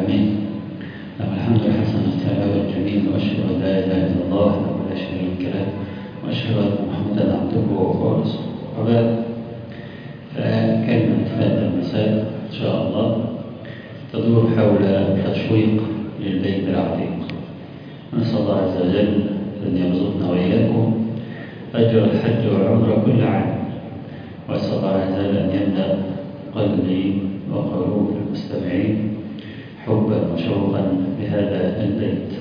العالمين. له الحمد الحسن الثناء الجميل، وأشهد أن لا إله إلا الله وحده لا شريك له، وأشهد أن محمدا عبده ورسوله. وبعد، فكلمة هذا المساء إن شاء الله تدور حول التشويق للبيت العتيق. نسأل الله عز وجل أن يرزقنا وإياكم أجر الحج والعمرة كل عام، وأسأل الله عز وجل أن يملأ قلبي وقلوب المستمعين حبا وشوقا لهذا البيت.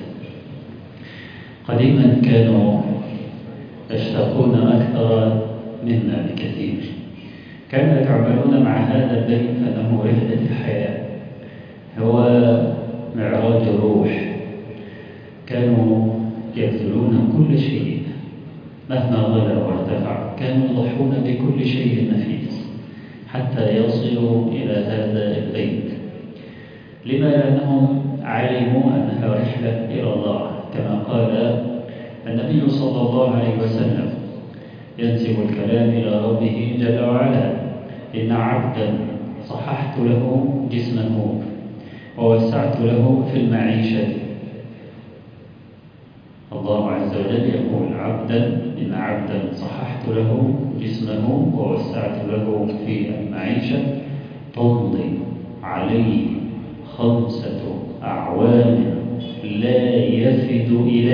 قديما كانوا يشتاقون أكثر منا بكثير، كانوا يتعاملون مع هذا البيت أنه رحلة الحياة، هو معراج الروح. كانوا يبذلون كل شيء مهما غلا وارتفع، كانوا يضحون بكل شيء نفيس حتى يصلوا إلى هذا البيت. لما؟ لأنهم علموا أنها رحلة إلى الله، كما قال النبي صلى الله عليه وسلم ينسب الكلام إلى ربه جل وعلا: إن عبدا صححت له جسمه ووسعت له في المعيشة. الله عز وجل يقول: إن عبدا صححت له جسمه ووسعت له في المعيشة تمضي عليه 5 أعوام لا يفد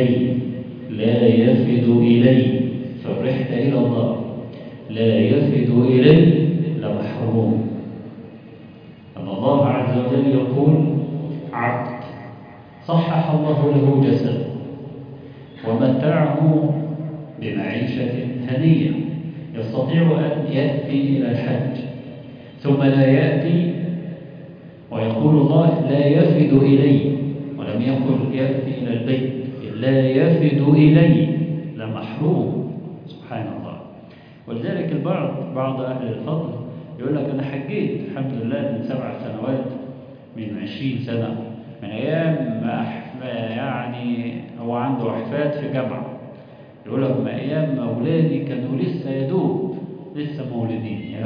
إليه فالرحلة إلى الله لا يفد إليه لمحروم. أن الله عز وجل يقول: عبد صحح الله له جسده ومتعه بمعيشة هنية، يستطيع أن يأتي إلى الحج ثم لا يأتي، ويقول الله: لا يفد إلي، ولم يقل يأتي إلى البيت، لا يفد إلي لمحروم. سبحان الله. ولذلك بعض أهل الفضل يقول لك: أنا حجيت الحمد لله من 7 سنوات، من 20 سنة، من أيام ما يعني هو عنده أحفاد في جامعة، يقول لك من أيام ما أولادي كانوا لسه يدوب لسه مولدين،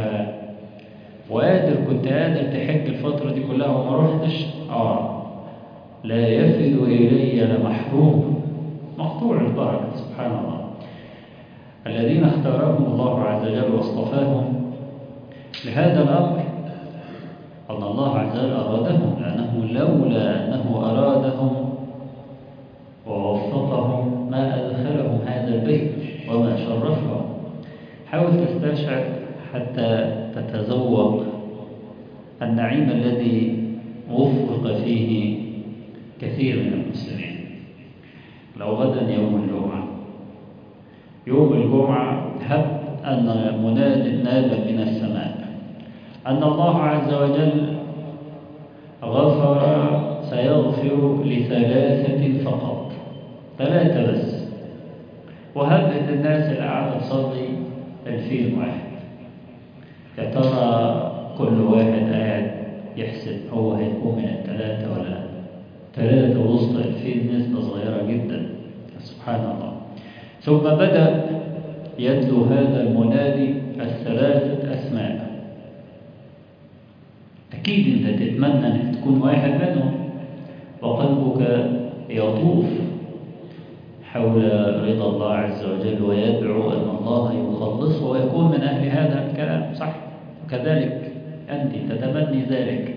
كنت قادر تحج الفترة دي كلها وما رحتش. لا يفد إلي لمحروم، مقطوع البركة. سبحان الله. الذين اختارهم الله عز وجل واصطفاهم لهذا الأمر أن الله عز وجل أرادهم، لأنه لولا أنه أرادهم ووفقهم ما أدخلهم هذا البيت وما شرفهم. حاول تستشعر حتى تتذوق النعيم الذي وفق فيه كثير من المسلمين. لو غدا يوم الجمعة هب أن مناد نال من السماء أن الله عز وجل سيغفر ل3 فقط، 3 بس، وهبت الناس اللي قاعدة تصلي 2000 واحد. يا ترى كل واحد قاعد يحسب هو هيكون من 3 ولا لا؟ 3 وسط 2000 نسبة صغيرة جدا. سبحان الله. ثم بدأ يتلو هذا المنادي 3 أسماء. أكيد أنت تتمنى أن تكون واحد منهم، وقلبك يطوف حول رضا الله عز وجل ويدعو أن الله يخلصه ويكون من أهل هذا الكلام، صح؟ وكذلك أنت تتمني ذلك.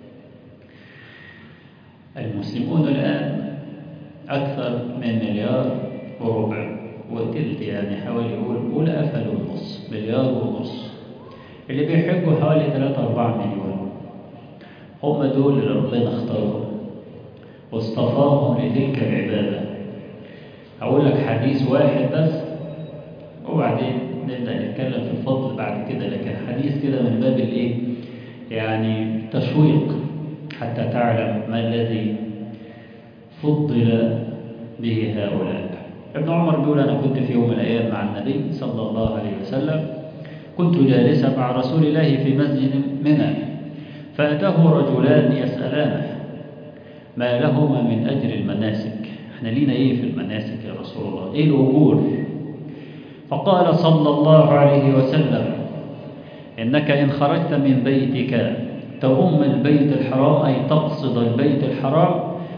المسلمون الآن أكثر من 1.25 مليار وتلت، يعني حوالي قول قفلوا النص، 1.5 مليار. اللي بيحبوا حوالي 3-4 مليون. هم دول اللي ربنا اختارهم واصطفاهم لتلك العبادة. هقول لك حديث واحد بس وبعدين نبدأ نتكلم في الفضل بعد كده، لكن حديث كده من باب يعني تشويق حتى تعلم ما الذي فضل به هؤلاء. ابن عمر بيقول: أنا كنت في يوم من الأيام مع النبي صلى الله عليه وسلم، كنت جالسا مع رسول الله في مسجد منى، فأتاه رجلان يسألانه ما لهما من أجر المناسك. احنا لينا ايه في المناسك يا رسول الله؟ ايه الأجور؟ فقال صلى الله عليه وسلم: إنك إن خرجت من بيتك تؤم البيت الحرام أي تقصد البيت الحرام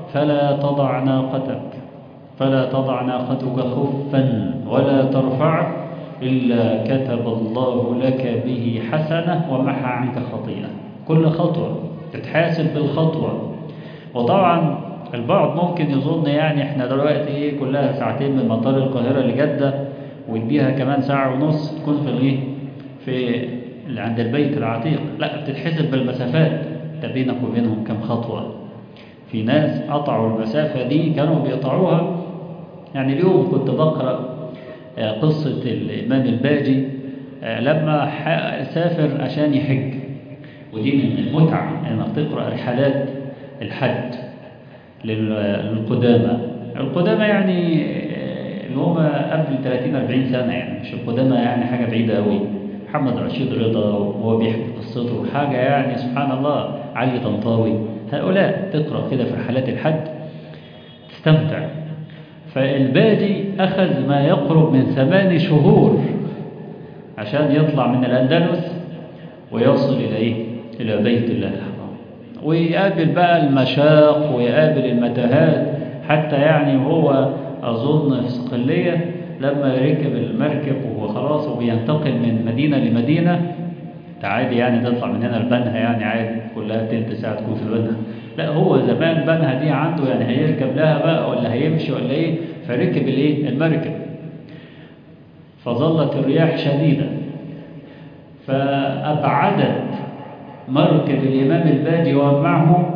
فلا تضع ناقتك خفا ولا ترفع إلا كتب الله لك به حسنة ومحى عنك خطيئة. كل خطوة تتحاسب بالخطوة. وطبعا البعض ممكن يظن يعني احنا دلوقتي كلها ساعتين من مطار القاهرة لجدة، ويديها كمان ساعة ونص تكون في اللي عند البيت العتيق. لا، بتتحسب بالمسافات، بينك وبينهم كم خطوة. في ناس قطعوا المسافة دي كانوا بيقطعوها. يعني اليوم كنت بقرأ قصة الإمام الباجي لما سافر عشان يحج. ودي من المتعة انك تقرأ رحلات الحج القدامى يعني اللي هم قبل 30-40 سنة، يعني مش القدامى يعني حاجة بعيدة قوي. محمد رشيد رضا وهو بيحكي قصته حاجة يعني سبحان الله. علي طنطاوي، هؤلاء تقرأ كده في رحلات الحج تستمتع. فالباجي أخذ ما يقرب من 8 شهور عشان يطلع من الأندلس ويصل إلى بيت الله الحرام، ويقابل بقى المشاق ويقابل المتاهات. حتى يعني هو أظن في صقلية لما ركب المركب وهو خلاص وبينتقل من مدينة لمدينة، عادي يعني تطلع من هنا لبنها، يعني عادي كلها تلت ساعة تكون في بنها. لا، هو زمان بنها دي عنده يعني هيركب لها بقى ولا هيمشي ولا ايه، فركب المركب. فظلت الرياح شديدة فأبعدت مركب الإمام الباجي ومعه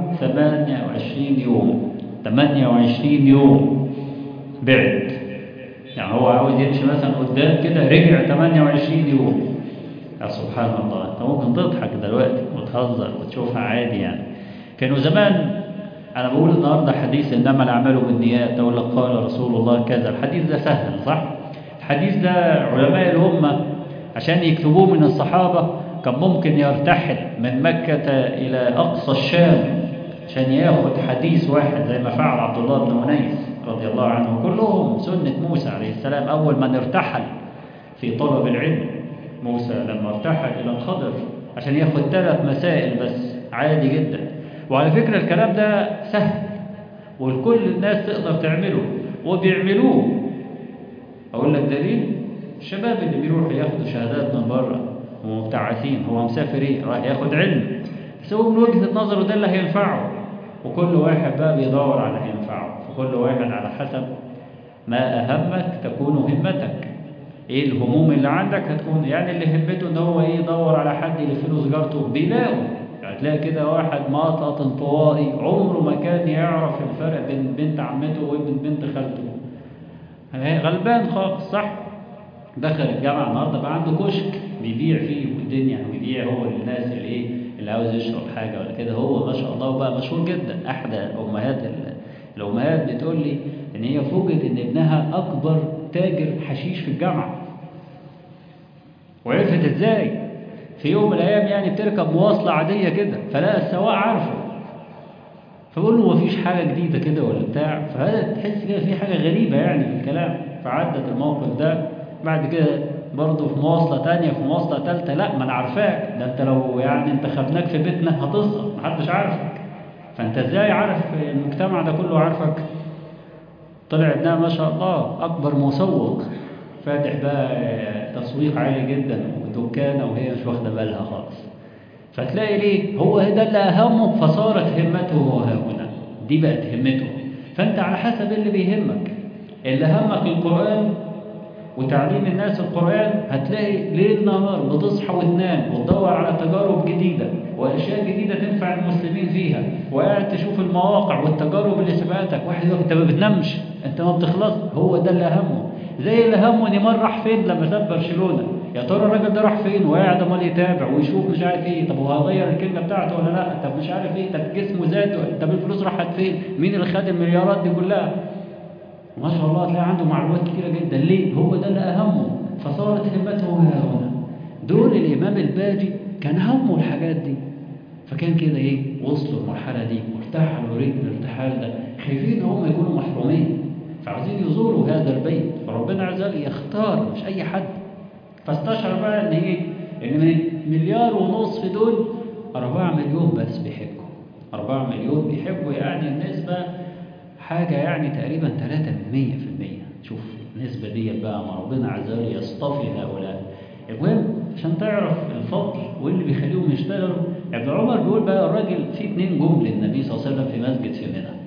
28 يوم بعد. يعني هو عاوز يمشي مثلا قدام كده، رجع 28 يوم. يا سبحان الله، انت ممكن تضحك دلوقتي وتهزر وتشوفها عادي يعني. كانوا زمان، انا بقول النهارده حديث انما الاعمال بالنيات، اقول لك قال رسول الله كذا، الحديث ده سهل صح؟ الحديث ده علماء الامه عشان يكتبوه من الصحابه كان ممكن يرتحل من مكه الى اقصى الشام عشان ياخد حديث واحد، زي ما فعل عبد الله بن أنيس رضي الله عنه. كلهم سنة موسى عليه السلام، أول من ارتحل في طلب العلم موسى لما ارتحل إلى الخضر عشان ياخد 3 مسائل بس، عادي جدا. وعلى فكرة الكلام ده سهل والكل الناس تقدر تعمله وبيعملوه. أقول لك دليل، الشباب اللي بيروحوا ياخدوا شهادات من بره ومبتعثين، هو مسافر راح ياخد علم، بس هو من وجهة نظره ده اللي هينفعه. وكل واحد بقى بيدور على هينفعه، فكل واحد على حسب ما أهمك تكون همتك. ايه الهموم اللي عندك هتكون، يعني اللي همته ان هو يدور على حد يلف له سيجارته بيلاقوا. هتلاقي كده واحد مطاط انطوائي عمره ما كان يعرف الفرق بين بنت عمته وبين بنت خالته، غلبان خالص صح. دخل الجامعه النهارده بقى عنده كشك بيبيع فيه والدنيا، ويبيع هو للناس اللي عاوز يشرب حاجه ولا كده. هو ما شاء الله بقى مشهور جدا. احدى الامهات بتقول لي ان هي فوجئت ان ابنها اكبر تاجر حشيش في الجامعه. وعرفت ازاي؟ في يوم من الايام يعني بتركب مواصله عاديه كده فلقى السواق عارفه، فبقول له مفيش حاجه جديده كده ولا بتاع، فهذا تحس كده في حاجه غريبه يعني في الكلام. فعدت الموقف ده بعد كده برضه في مواصله ثانيه، في مواصله ثالثه، لا ما انا عارفاك، ده انت لو يعني انت خدناك في بيتنا هتسقط، محدش عارفك، فانت ازاي عارف المجتمع ده كله عارفك؟ طلع ابنها ما شاء الله اكبر مسوق، فاتح بقى تسويق عالي جدا ودكانه وهي مش واخده بالها خالص. فتلاقي ليه هو ده اللي اهمه، فصارت همته هو هنا، دي بقت همته. فانت على حسب اللي بيهمك. اللي همك القرآن وتعليم الناس القرآن، هتلاقي ليل نهار بتصحى وتنام وتدور على تجارب جديدة وأشياء جديدة تنفع المسلمين فيها، وقاعد تشوف المواقع والتجارب اللي سبقتك. واحد يقول انت ما بتنامش، انت ما بتخلص. هو ده اللي همه. زي اللي همه نيمار راح فين لما ساب برشلونة، يا ترى الراجل ده راح فين؟ وقاعد امال يتابع ويشوف مش عارف ايه، طب هو هيغير الكلمة بتاعته ولا لا، طب مش عارف ايه، طب جسمه زاد، طب الفلوس راحت فين، مين اللي خد المليارات دي كلها. ما شاء الله تلاقي عنده معلومات كتيرة جدا. ليه؟ هو ده اللي أهمه، فصارت همته هنا. دول الإمام الباجي كان همه الحاجات دي، فكان كده وصلوا المرحلة دي وارتحلوا رجل الارتحال ده، خايفين هم يكونوا محرومين فعايزين يزوروا هذا البيت. فربنا عز وجل يختار مش أي حد. فاستشعر بقى إن من 1.5 مليار دول 4 مليون بس بيحجوا. 4 مليون بيحجوا، يعني النسبة حاجة يعني تقريبا 3%. شوف النسبة دي بقى، ما ربنا عز وجل يصطفي هؤلاء. المهم عشان تعرف الفضل واللي بيخليهم يشتغلوا، ابن عمر بيقول بقى الراجل في 2 جم للنبي صلى الله عليه وسلم في مسجد في منى،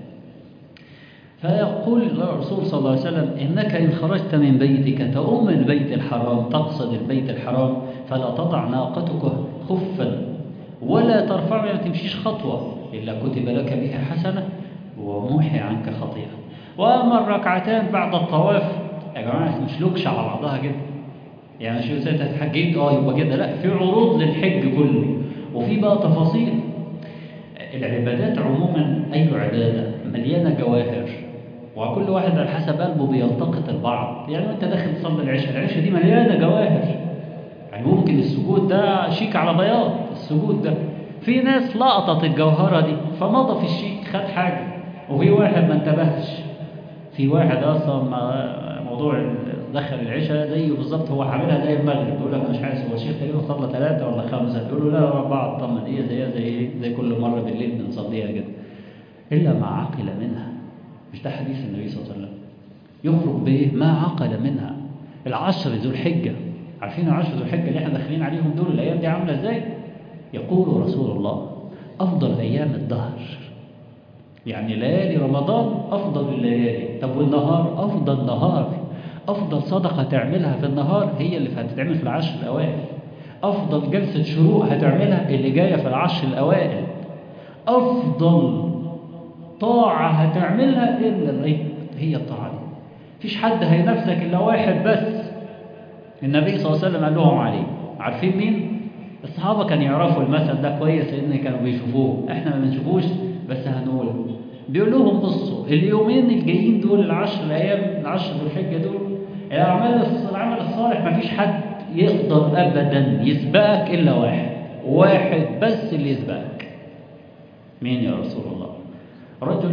فيقول الرسول صلى الله عليه وسلم: إنك إن خرجت من بيتك تؤم البيت الحرام، تقصد البيت الحرام، فلا تضع ناقتك خفا ولا ترفع، ما تمشيش خطوة إلا كتب لك بها حسنة وموحي عنك خطيئة. وأما الركعتان بعد الطواف، يا جماعة مش لوكش على بعضها كده، يعني مش انت اتحجيت يبقى كده، لا، في عروض للحج كله، وفي بقى تفاصيل. العبادات عموما أي عبادة مليانة جواهر، وكل واحد على حسب قلبه بيلتقط البعض. يعني انت داخل تصلي العشاء دي مليانة جواهر، يعني ممكن السجود ده شيك على بياض، السجود ده في ناس لقطت الجوهرة دي فمضى في الشيك خد حاجة، وفي واحد ما انتبهش. في واحد اصلا موضوع دخل العشاء زيه بالظبط، هو عاملها زي المغرب، يقول لك مش عايز، هو الشيخ تقريبا صلى 3 ولا 5، يقول له لا 4. طب ما دي زي كل مرة بالليل بنصليها كده، إلا ما عقل منها. مش ده حديث النبي صلى الله عليه وسلم؟ يخرج به ما عقل منها. العشر ذو الحجة، عارفين العشر ذو الحجة اللي احنا داخلين عليهم دول الأيام دي عاملة ازاي؟ يقول رسول الله: أفضل أيام الدهر، يعني ليالي رمضان أفضل الليالي. طب والنهار؟ أفضل نهار. أفضل صدقة تعملها في النهار هي اللي هتتعمل في العشر الأوائل. أفضل جلسة شروق هتعملها اللي جاية في العشر الأوائل. أفضل طاعة هتعملها إلا هي الطاعة دي. مفيش حد هينافسك إلا واحد بس، النبي صلى الله عليه وسلم قال لهم عليه. عارفين مين؟ الصحابة كانوا يعرفوا المثل ده كويس لأن كانوا بيشوفوه، احنا ما بنشوفوش بس هنقول. بيقول لهم: بصوا اليومين الجايين دول، العشر أيام، العشر ذو الحجة دول، العمل الصالح مفيش حد يقدر أبدا يسبقك إلا واحد بس اللي يسبقك. مين يا رسول الله؟ رجل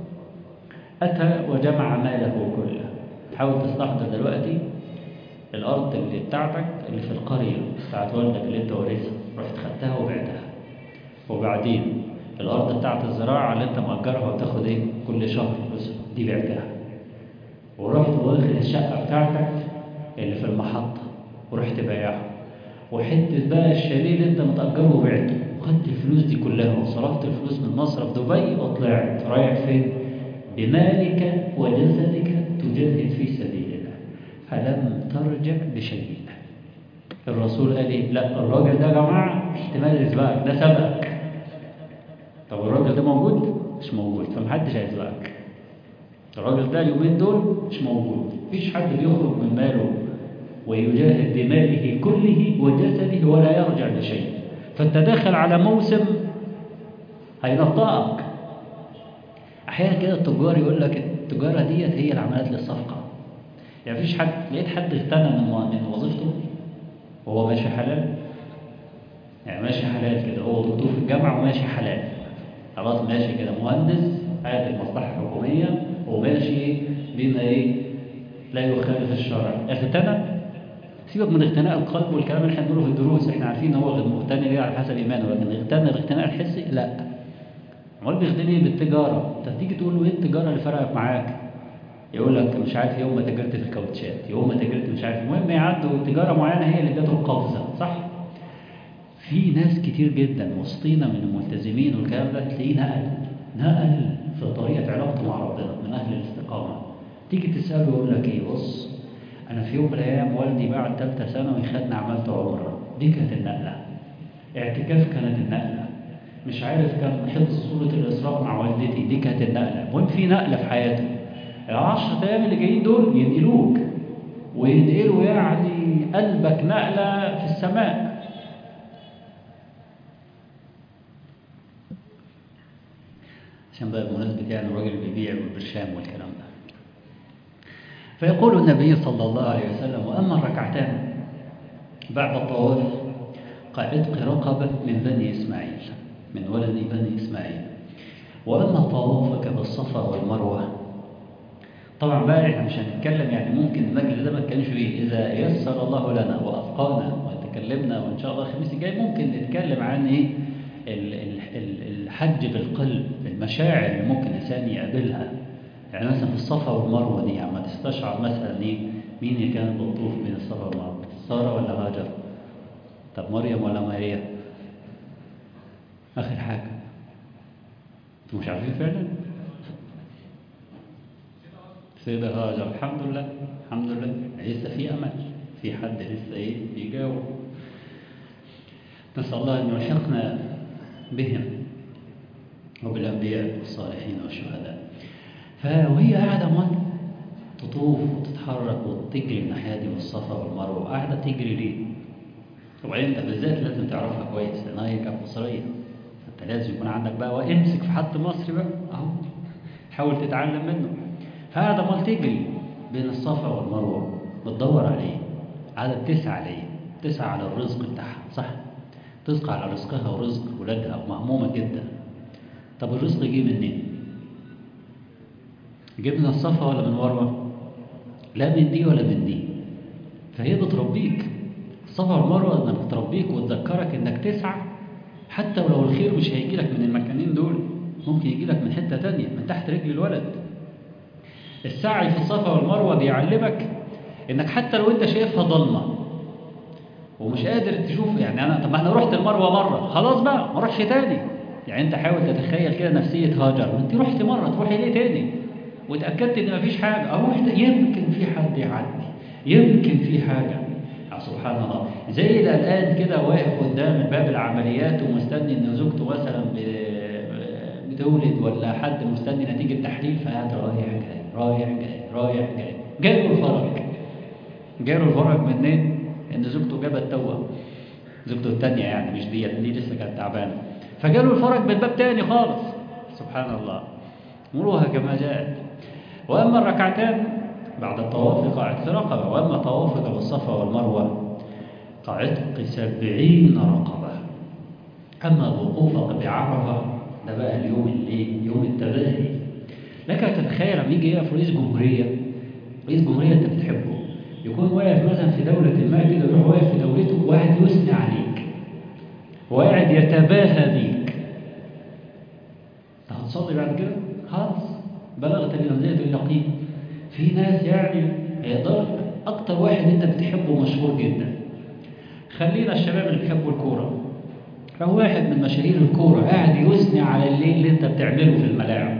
أتى وجمع ماله كله. حاول تستحضر دلوقتي الأرض اللي بتاعتك اللي في القرية بتاعت والدك اللي انت ورثها، رحت خدتها وبعتها. وبعدين الأرض بتاعت الزراعة اللي انت مأجرها وتاخد كل شهر فلوس، دي بعتها. ورحت واخد الشقة بتاعتك اللي في المحطة ورحت بايعها. وحتة بقى الشاليه اللي انت متأجره وبعته، وخدت الفلوس دي كلها وصرفت الفلوس من مصر في دبي وطلعت رايح فين؟ بمالك وجسدك تجاهد في سبيل الله، فلم ترجع بشيء. الرسول قال ايه؟ لا، الراجل ده يا جماعه احتمال يسبقك، ده سبقك. طب الراجل ده موجود؟ مش موجود، فمحدش هيسبقك. الراجل ده اليومين دول مش موجود، مفيش حد بيخرج من ماله ويجاهد بماله كله وجسده ولا يرجع بشيء. فانت داخل على موسم هينطقك. احيانا كده التجار يقول لك التجاره ديت هي العمليات للصفقه. يعني مفيش حد، لقيت حد اغتنى من وظيفته وهو ماشي حلال، يعني ماشي حلال كده، هو دكتور في الجامعه وماشي حلال، خلاص ماشي كده مهندس قاعد في المصلحه الحكوميه وماشي بما لا يخالف الشرع. اغتنى؟ سيبك من اغتناء القلب والكلام اللي احنا بنقوله في الدروس، احنا عارفين ان هو مغتني ليه على حسب ايمانه، لكن اغتنى الاغتناء الحسي لا. امال بيغتني بالتجاره. انت تيجي تقول له ايه التجاره اللي فرقت معاك؟ يقول لك مش عارف يوم ما تجرت في الكاوتشات، يوم ما تجرت مش عارف، المهم يعدوا تجاره معينه هي اللي ادته القفزه، صح؟ في ناس كتير جدا وسطينا من الملتزمين والكلام ده تلاقيه نقل في طريقه علاقته مع ربنا من اهل الاستقامه. تيجي تساله يقول لك ايه؟ بص، انا في يوم من الايام والدي بعد ثالثه ثانوي خدني عملت عمره، دي كانت النقله. اعتكاف كانت النقله. مش عارف كان حفظ سوره الاسراء مع والدتي، دي كانت النقله. المهم في نقله في حياته. ال10 ايام اللي جايين دول ينقلوك وينقلوا يعني قلبك نقله في السماء. عشان بقى بمناسبة يعني الراجل بيبيع والبرشام والكلام ده. فيقول النبي صلى الله عليه وسلم: وأما الركعتان بعد الطواف كعتق رقبة من بني إسماعيل، من ولد بني إسماعيل. وأما طوافك بالصفا والمروة، طبعا بقى احنا مش هنتكلم، يعني ممكن المجلس ده ما نتكلمش فيه، إذا يسر الله لنا وأبقانا وتكلمنا، وإن شاء الله الخميس الجاي ممكن نتكلم عن الحج بالقلب، المشاعر اللي ممكن الإنسان يقابلها. يعني مثلا في الصفا والمروة دي عم تستشعر مثلا إيه؟ مين اللي كان بتطوف بين الصفا والمروة؟ سارة ولا هاجر؟ طب مريم ولا ماريا؟ آخر حاجة انتوا مش عارفين فعلا؟ سيدة هاجر. الحمد لله الحمد لله، لسه في أمل، في حد لسه إيه بيجاوب. نسأل الله أن يلحقنا بهم وبالأنبياء والصالحين والشهداء. وهي قاعدة تطوف وتتحرك وتجري الناحية دي والصفا والمروة، قاعدة تجري ليه؟ وبعدين انت بالذات لازم تعرفها كويس لأنها هي كانت مصرية، فانت لازم يكون عندك بقى وامسك في حد مصري بقى اهو، حاول تتعلم منه. فقاعدة تجري بين الصفا والمروة بتدور عليه، قاعدة بتسعى عليه، تسعى على الرزق بتاعها، صح؟ تسعى على رزقها ورزق ولادها ومهمومة جدا. طب الرزق جه منين؟ جه من الصفا ولا من مروة؟ لا من دي ولا من دي. فهي بتربيك، الصفا والمروة انك بتربيك وتذكرك انك تسعى، حتى ولو الخير مش هيجي لك من المكانين دول، ممكن يجي لك من حتة تانية من تحت رجل الولد. السعي في الصفا والمروة بيعلمك انك حتى لو انت شايفها ضلمة ومش قادر تشوف، يعني طب ما انا رحت المروة مرة خلاص بقى ما اروحش تاني. يعني انت حاول تتخيل كده نفسية هاجر، ما انت رحت مرة تروحي ليه تاني؟ وتأكدت ان مفيش حاجة، اروح يمكن في حد يعدي، يمكن في حاجة. سبحان الله، زي الآن كده واقف قدام باب العمليات ومستني ان زوجته مثلا بتولد ولا حد مستني نتيجة تحليل، فقاعد رايح جاي رايح جاي رايح جاي، جاله الفرج. جاله الفرج منين؟ ان زوجته جابت توأم، زوجته الثانية يعني مش دي لسه كانت تعبانة، فجاله الفرج من باب تاني خالص. سبحان الله، مروها كما جاءت. وأما الركعتان بعد الطواف قاعدة رقبة، وأما طوافك بالصفا والمروة كعتق 70 رقبة. أما وقوفك بعرفة ده بقى اليوم الليل، يوم التباهي. لك تتخيل لما يجي يقف رئيس جمهورية، رئيس جمهورية أنت بتحبه، يكون واقف مثلا في دولة ما كده، يروح واقف في دولته وقاعد يثني عليك وقاعد يتباهى بيك. هتصلي بعد كده؟ خلاص بلغت بمنزلة اليقين. في ناس يعني هيقدر أكتر واحد أنت بتحبه مشهور جدا، خلينا الشباب اللي بيحبوا الكورة، لو واحد من مشاهير الكورة قاعد يثني على الليل اللي أنت بتعمله في الملاعب،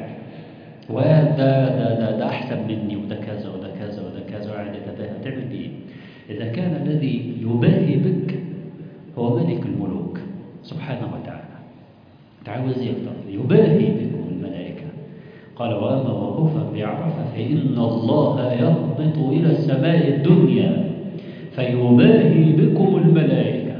وده أحسن مني وده كذا وده كذا وده كذا، وقاعد يتباهى، تعمل بإيه؟ إذا كان الذي يباهي بك هو ملك الملوك سبحانه وتعالى، تعاوز يكتر يباهي بكم الملائكة. قال وأما وقوفا بعرفة فإن الله يهبط إلى السماء الدنيا فيباهي بكم الملائكة.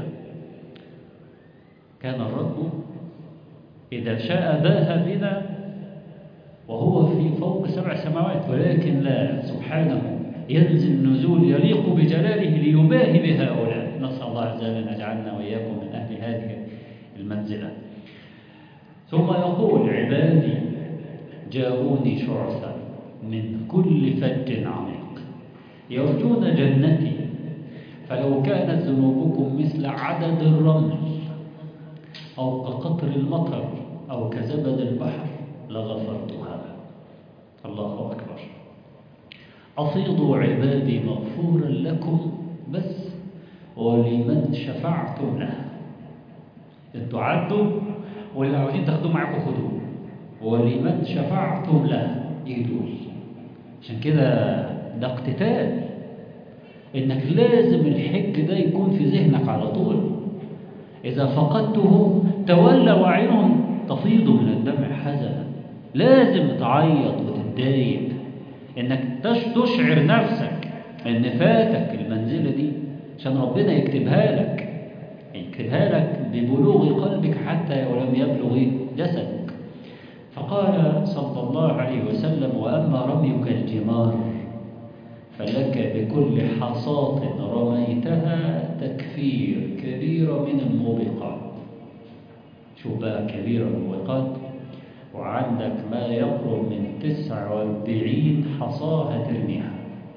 كان الرب إذا شاء باهى بنا وهو في فوق 7 سماوات، ولكن لا، سبحانه ينزل نزول يليق بجلاله ليباهي بهؤلاء. نسأل الله عز وجل أن يجعلنا وإياكم من أهل هذه المنزلة. ثم يقول عبادي جاءوني شعثا من كل فج عميق يرجون جنتي فلو كانت ذنوبكم مثل عدد الرمل أو كقطر المطر أو كزبد البحر لغفرتها. الله أكبر. أفيضوا عبادي مغفورا لكم بس ولمن شفعتم له. انتوا عدوا واللي عاوزين تاخدوه معاكم خدوه، ولمن شفعتم له يدول. عشان كده ده اقتتال، انك لازم الحج ده يكون في ذهنك على طول. إذا فقدته تولى وعينهم تفيض من الدمع حزنا، لازم تعيط وتتضايق انك تشعر نفسك ان فاتك المنزلة دي، عشان ربنا يكتبها لك، يكتبها لك ببلوغ قلبك حتى ولم يبلغ جسدك. فقال صلى الله عليه وسلم وأما رميك الجمار فلك بكل حصاة رميتها تكفير كبيرة من الموبقات. شوف بقى كبيرة من الموبقات، وعندك ما يقرب من 49 حصاة هترميها.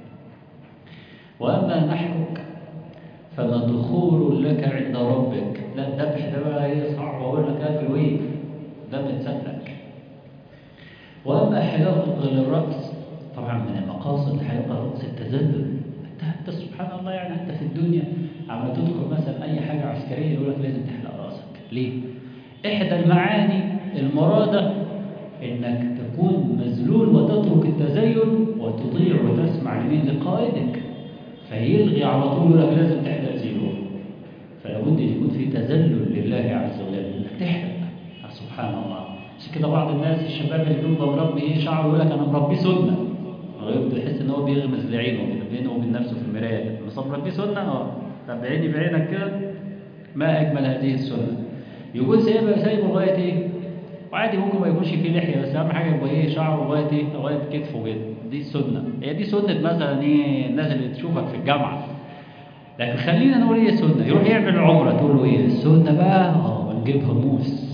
وأما نحرك فمدخول لك عند ربك. لا الذبح ده بقى ايه صعب، اقول لك اجري هيغسل الرأس، طبعا من المقاصد اللي هيبقى رأس التذلل. انت سبحان الله، يعني انت في الدنيا عم تدخل مثلا اي حاجه عسكريه يقول لك لازم تحلق راسك. ليه؟ احدى المعاني المراده انك تكون مذلول وتترك التزين وتطيع وتسمع لمين؟ لقائدك، فيلغي على طول يقول لك لازم تحلق زيرو. فلا بد ان يكون في تذلل لله عز وجل انك تحلق. سبحان الله. عشان كده بعض الناس الشباب اللي بيبقى مربي ايه شعره يقول لك انا مربي سنه، يبدو يحس ان هو بيغمز لعينه كده بينه وبين نفسه في المرايه، بس مربي سنه. طب عيني بعينك كده، ما اجمل هذه السنه. يقول سايبه لغايه ايه؟ وعادي ممكن ما يكونش فيه لحيه، بس اهم حاجه يبقى ايه شعره لغايه ايه؟ لغايه كتفه كده. دي السنه. هي دي سنه مثلا ايه الناس اللي تشوفك في الجامعه. لكن خلينا نقول ايه السنه؟ يروح يعمل عمره تقول له ايه السنه بقى؟ نجيبها موس.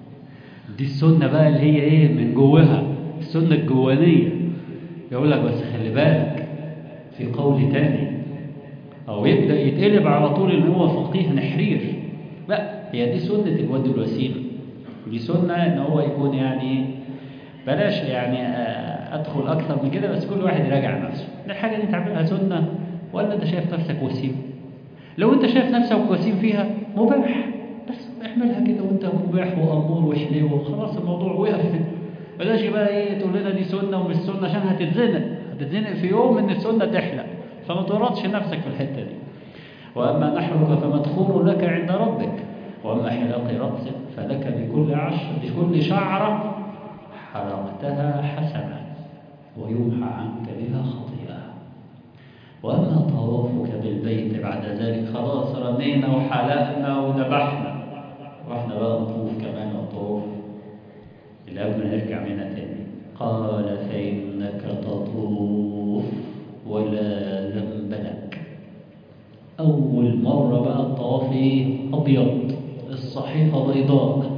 دي السنه بقى اللي هي ايه من جواها، السنه الجوانيه. يقول لك بس خلي بالك في قول تاني، او يبدا يتقلب على طول ان هو فقيه نحرير. لا، هي دي سنه الود الوسيله. دي سنه ان هو يكون يعني بلاش يعني ادخل اكثر من كده، بس كل واحد يراجع نفسه. الحاجه دي تعملها سنه ولا انت شايف نفسك وسيم؟ لو انت شايف نفسك وسيم فيها مباح، بس اعملها كده وانت مباح وامور وحلو وخلاص الموضوع وقف. بلاش بقى ايه تقول لنا دي سنه ومش سنه، عشان هتتزنق في يوم ان السنه تحلق، فما تورطش نفسك في الحته دي. واما نحرك فمدخول لك عند ربك، واما حلاق راسك فلك بكل شعره حرقتها حسنه ويمحى عنك بها خطيئه. واما طوافك بالبيت بعد ذلك، خلاص رمينا وحلقنا وذبحنا، واحنا بقى نطوف كمان الطواف اللي قبل ما نرجع منها تاني. قال فإنك تطوف ولا ذنب لك. أول مرة بقى الطواف أبيض، الصحيفة بيضاء،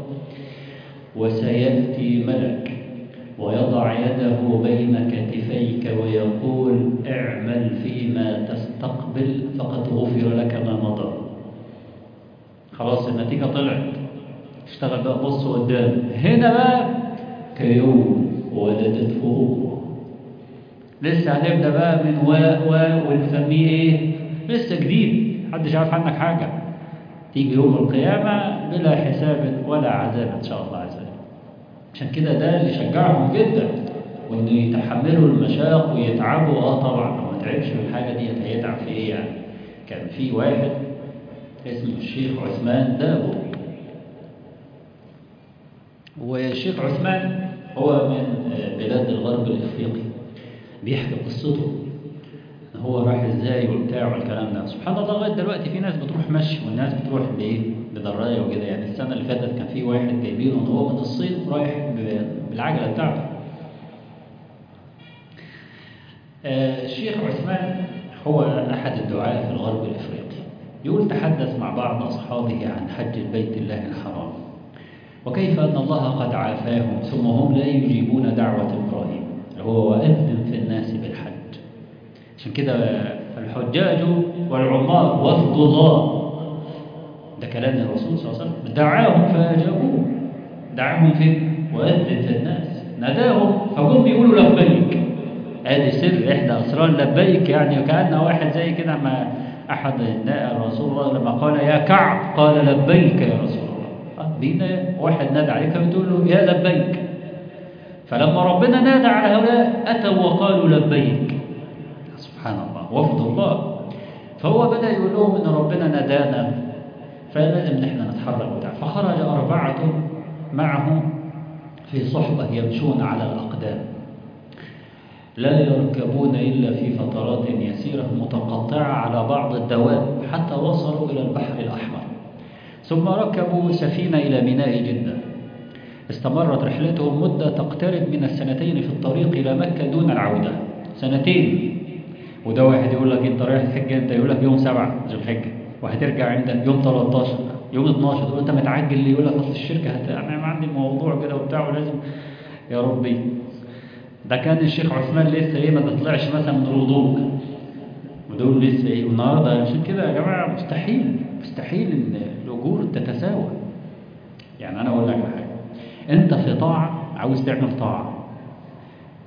وسيأتي ملك ويضع يده بين كتفيك ويقول اعمل فيما تستقبل فقد غفر لك ما مضى. خلاص النتيجة طلعت، اشتغل بقى بص قدام. هنا بقى كيوم ولدته أمه. لسه هنبدأ بقى من ونسميه ايه؟ لسه جديد، محدش عارف عنك حاجة. تيجي يوم القيامة بلا حساب ولا عذاب إن شاء الله عز وجل. عشان كده ده اللي شجعهم جدا، وإن يتحملوا المشاق ويتعبوا. طبعا لو ما تعبش في الحاجة دي هيتعب في ايه يعني؟ كان في واحد اسمه الشيخ عثمان دابو، والشيخ عثمان هو من بلاد الغرب الإفريقي. بيحكي قصته هو راح ازاي وبتاع والكلام ده. سبحان الله لغايه دلوقتي في ناس بتروح مشي والناس بتروح بايه؟ بدرايه وكده. يعني السنه اللي فاتت كان في واحد جايبينه ان هو من الصين رايح بالعجله بتاعته. الشيخ عثمان هو احد الدعاة في الغرب الافريقي. يقول تحدث مع بعض اصحابه عن حج البيت الله الحرام، وكيف ان الله قد عافاهم ثم هم لا يجيبون دعوه ابراهيم هو وأذن في الناس بالحج. عشان كده الحجاج والعمار وفد الله، ده كلام الرسول صلى الله عليه وسلم. دعاهم فأجابوه. دعاهم فين؟ وأذن في الناس، ناداهم فهم بيقولوا لبيك. هذه سر إحدى أسرار لبيك. يعني كأن واحد زي كده ما أحد رسول الله لما قال يا كعب قال لبيك يا رسول الله. بينا واحد نادى عليك بتقول له يا لبيك. فلما ربنا نادى على هؤلاء أتوا وقالوا لبيك. سبحان الله، وفد الله. فهو بدأ يقول لهم إن ربنا نادانا فلازم نحن نتحرك وتعالى. فخرج 4 معه في صحبة يمشون على الأقدام، لا يركبون إلا في فترات يسيرة متقطعة على بعض الدواب، حتى وصلوا إلى البحر الأحمر. ثم ركبوا سفينة إلى ميناء جدة. استمرت رحلتهم مدة تقترب من 2 في الطريق إلى مكة دون العودة. 2. وده واحد يقول لك انت رايح الحج انت، يقول لك يوم 7 ذو الحجة وهترجع عندك يوم 13 يوم 12. تقول انت متعجل ليه؟ يقول لك اصل الشركة انا عندي موضوع كده وبتاع ولازم. يا ربي، ده كان الشيخ عثمان لسه ما تطلعش مثلا من الوضوء، ودول لسه والنهارده. عشان كده يا جماعة مستحيل ان الأجور تتساوى. يعني انا اقول لك حاجة، انت في طاعة عاوز تعمل طاعة،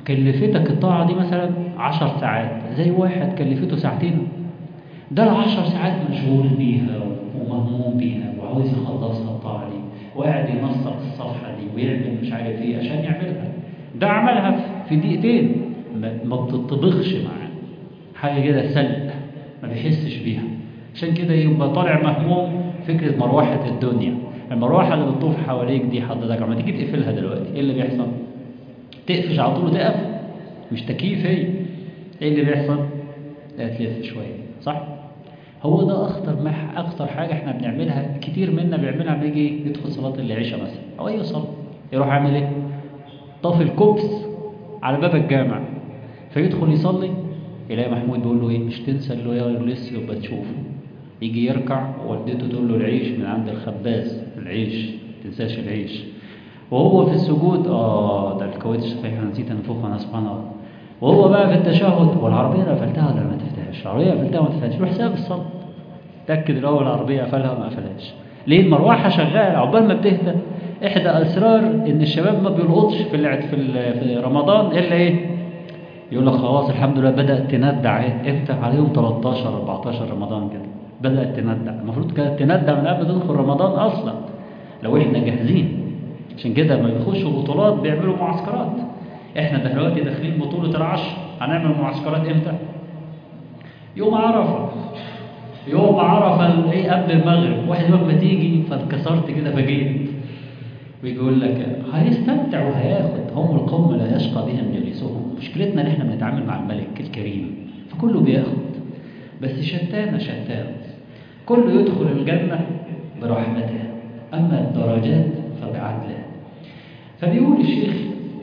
كلفتك الطاعة دي مثلا 10 ساعات، زي واحد كلفته ساعتين، ده ال10 ساعات مشغول بيها ومهموم بيها وعاوز يخلصها الطاعة دي، وقاعد ينسق الصفحة دي ويعمل مش عارف ايه عشان يعملها. ده عملها في دقيقتين، ما بتطبخش معاه حاجة كده، سلق ما بيحسش بيها. عشان كده يبقى طالع مهموم. فكرة مروحة الدنيا، المروحة اللي بتطوف حواليك دي حضرتك لما تيجي تقفلها دلوقتي ايه اللي بيحصل؟ تقفش على طول وتقف، مش تكييف هي. ايه اللي بيحصل؟ لا تلف شوية، صح؟ هو ده أخطر حاجة احنا بنعملها. كتير منا بيعملها لما يجي يدخل صلاة العشاء مثلا أو أي صلاة، يروح عامل إيه؟ طافي الكوبس على باب الجامع، فيدخل يصلي يلاقي محمود بيقول له إيه؟ مش تنسى اللي هو لسه يبقى تشوفه. يجي يركع ووالدته تقول له العيش من عند الخباز، العيش تنساش العيش. وهو في السجود ده الكويت صحيح أنا نسيت أنفخ أنا سبحان الله. وهو بقى في التشهد، والعربية قفلتها ولا ما تفتحش؟ العربية قفلتها وما تفتحش، روح ساب الصلاة. تأكد الأول العربية قفلها وما قفلهاش. ليه؟ المروحة شغالة عقبال ما بتهدى. إحدى أسرار إن الشباب ما بيلقطش في رمضان إلا إيه؟ يقول لك خلاص الحمد لله بدأت تندع. إمتى؟ عليهم 13 14 رمضان كده بدأت تندع. المفروض كانت تندع من قبل تدخل رمضان أصلا لو إحنا جاهزين. عشان كده لما بيخشوا بطولات بيعملوا معسكرات. إحنا دلوقتي داخلين بطولة العشر، هنعمل معسكرات إمتى؟ يوم عرفة. يوم عرفة ايه؟ قبل المغرب. واحد لما تيجي فانكسرت كده فجيت، ويجي يقول لك هيستمتع وهياخد. هم القوم لا يشقى بهم جليسهم. مشكلتنا ان احنا بنتعامل مع الملك الكريم فكله بياخد، بس شتان شتان. كله يدخل الجنة برحمته، اما الدرجات فبعدله. فبيقول الشيخ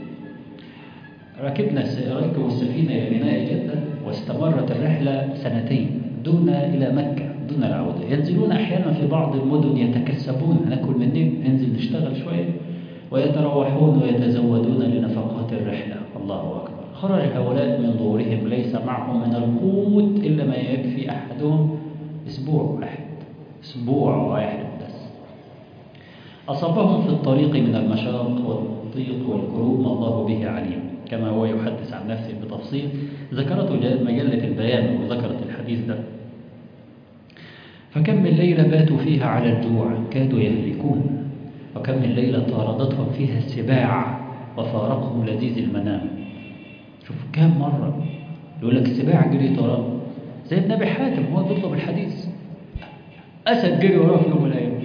ركبوا السفينة إلى ميناء جدة، واستمرت الرحلة سنتين دون إلى مكة دون العودة. ينزلون أحيانا في بعض المدن يتكسبون، ناكل منين ننزل نشتغل شوية، ويتروحون ويتزودون لنفقات الرحلة. الله أكبر. خرج هؤلاء من دورهم ليس معهم من القوت إلا ما يكفي أحدهم أسبوع واحد. أسبوع واحد بس. أصابهم في الطريق من المشاق والضيق والكروب ما الله به عليم، كما هو يحدث عن نفسه بتفصيل ذكرته مجلة البيان وذكرت الحديث ده. فكم من ليلة باتوا فيها على الجوع كادوا يهلكون، وكم من ليلة طاردتهم فيها السباع وفارقهم لذيذ المنام. شوف كم مرة يقول لك السباع جري طارد، زي ابن أبي حاتم هو بيطلب الحديث، أسد جري وراه في يوم من الأيام.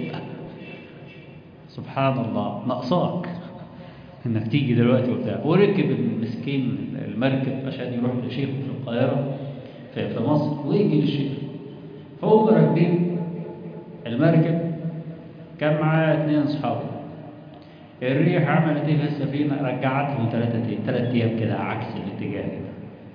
سبحان الله، ناقصاك انك تيجي دلوقتي وبتاع. وركب المسكين المركب عشان يروح لشيخ في القاهرة في مصر ويجي للشيخ. فهم راكبين المركب، كان معاه 2 أصحابه. الريح عملت ايه في السفينة؟ رجعتهم 3 أيام كده عكس الاتجاه كده.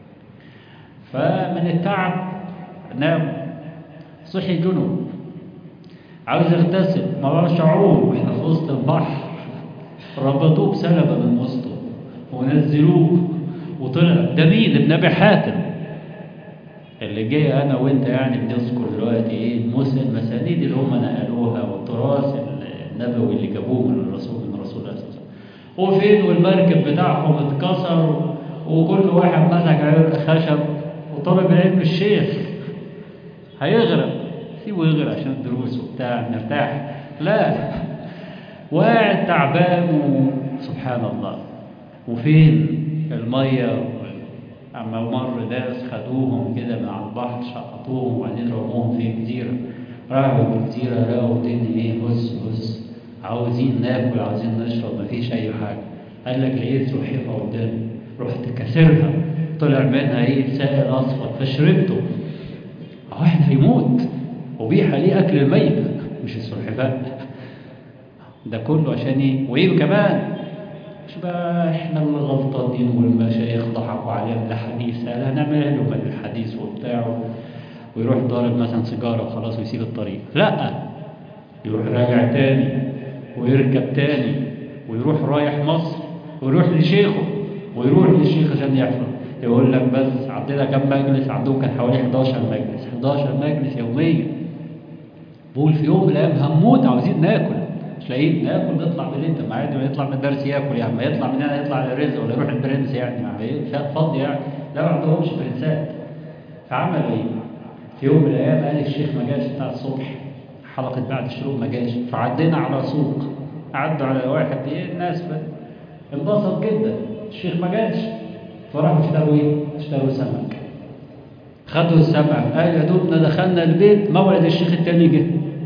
فمن التعب نام، صحي جنوب عاوز يغتسل ما بقاش يعوم واحنا في وسط البحر. ربطوه بسلبة من وسطه ونزلوه وطلع. ده مين؟ ابن أبي حاتم اللي جاي أنا وإنت يعني بنذكر دلوقتي إيه المسانيد اللي هم نقلوها والتراث النبوي اللي جابوه من الرسول الله صلى الله عليه وسلم. وفين والمركب بتاعهم اتكسر وكل واحد مسك عرق خشب وطالب العلم الشيخ هيغرق. سيبه يغرق عشان الدروس وبتاع نرتاح، لا وقاعد تعبان سبحان الله. وفين المية؟ أما مر ناس خدوهم كده من على البحر شقطوهم وبعدين رموهم في جزيرة. راحوا الجزيرة لقوا الدنيا إيه؟ هس عاوزين ناكل عاوزين نشرب مفيش أي حاجة. قال لك لقيت سلحفاة قدامي، رحت كسرها طلع منها إيه؟ سائل أصفر فشربته. واحد هيموت وبيح ليه أكل الميت مش السلحفاة. ده كله عشان ايه؟ وايه كمان؟ مش بقى احنا اللي غلطانين والمشايخ ضحكوا علينا بالحديث، هنعمل له من الحديث وبتاعه ويروح ضارب مثلا سيجاره وخلاص ويسيب الطريق. لا، يروح راجع تاني ويركب تاني ويروح رايح مصر ويروح لشيخه ويروح للشيخ عشان يحفظ. يقول لك بس عندنا كم مجلس؟ عندهم كان حوالي 11 مجلس. 11 مجلس يوميا. بقول في يوم من الايام هنموت عاوزين ناكل، مش تلاقيه ناكل نطلع بالليل. طب ما عادي ما يطلع من الدرس ياكل يعني، ما يطلع من هنا يطلع للرزق ولا يروح البرنس يعني، ما هي فاضي يعني. لا ما عندهمش برنسات. فعملوا ايه؟ في يوم من الايام قال الشيخ ما جاش بتاع الصبح، حلقه بعد الشروق ما جاش، فعدينا على سوق، عدوا على واحد ايه الناس انبسط جدا الشيخ ما جاش، فراحوا اشتروا ايه؟ اشتروا سمك. خدوا السمك، قال يا دوبنا دخلنا البيت موعد الشيخ التاني جه.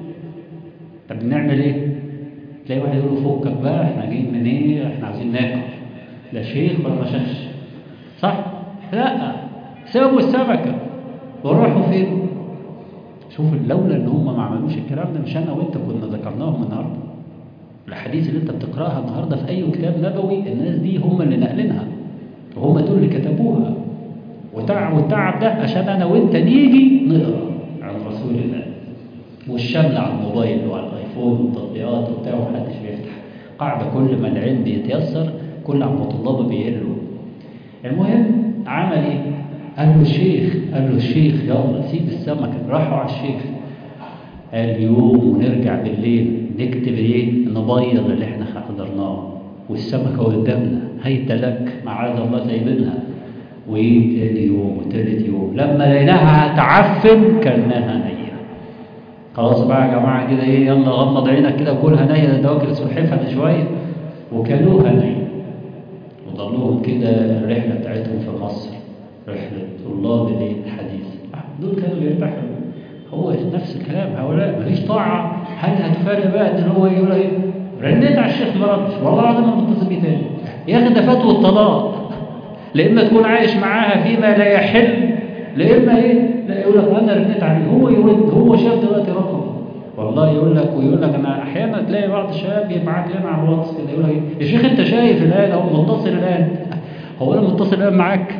طب نعمل ايه؟ تلاقي واحد يقول له فكك بقى، احنا جايين من ايه؟ احنا عايزين ناكل. لا شيخ ولا ما شافش، صح؟ لا، سابوا السمكه وراحوا فين؟ شوف لولا ان هم ما عملوش الكلام ده مش انا وانت كنا ذكرناهم النهارده. الحديث اللي انت بتقراها النهارده في اي كتاب نبوي، الناس دي هم اللي ناقلينها وهم دول اللي كتبوها. والتعب ده عشان انا وانت نيجي نقرا عن رسول الله. والشمل على الموبايل وعلى الايفون والتطبيقات وبتاع، ومحدش بيفتح. قاعده كل ما العلم بيتيسر كل عما طلابه بيقلوا. المهم عمل ايه؟ قال له الشيخ يلا سيب السمكه. راحوا على الشيخ، قال يوم ونرجع بالليل نكتب ايه؟ نبيض اللي احنا حضرناه والسمكه قدامنا هيت لك معاذ الله سايبينها. وايه تاني يوم وتالت يوم لما لقيناها هتعفن كلناها نيه. خلاص بقى يا جماعه كده ايه، يلا غمض عينك كده وكلها نيه، ده واكل سلحفاه شويه. وكلوها نيه. وضلوهم كده الرحله بتاعتهم في مصر، رحله طلاب الحديث دول كانوا بيرتاحوا. هو نفس الكلام، هؤلاء مفيش طاعه. هل هتفرق بقى ان هو يقول ايه؟ رنيت على الشيخ ما ردش، والله العظيم ما متصل بيه تاني. يا اخي ده فتوى الطلاق. لا اما تكون عايش معاها فيما لا يحل، لا اما ايه؟ لا يقول لك انا رنيت عليه، هو يرد، هو شاف دلوقتي رقم والله يقول لك انا احيانا تلاقي بعض الشباب يبعت لنا على الواتس كده يقول لك ايه يا شيخ انت شايف الان هو متصل الان. هو انا متصل الان معاك؟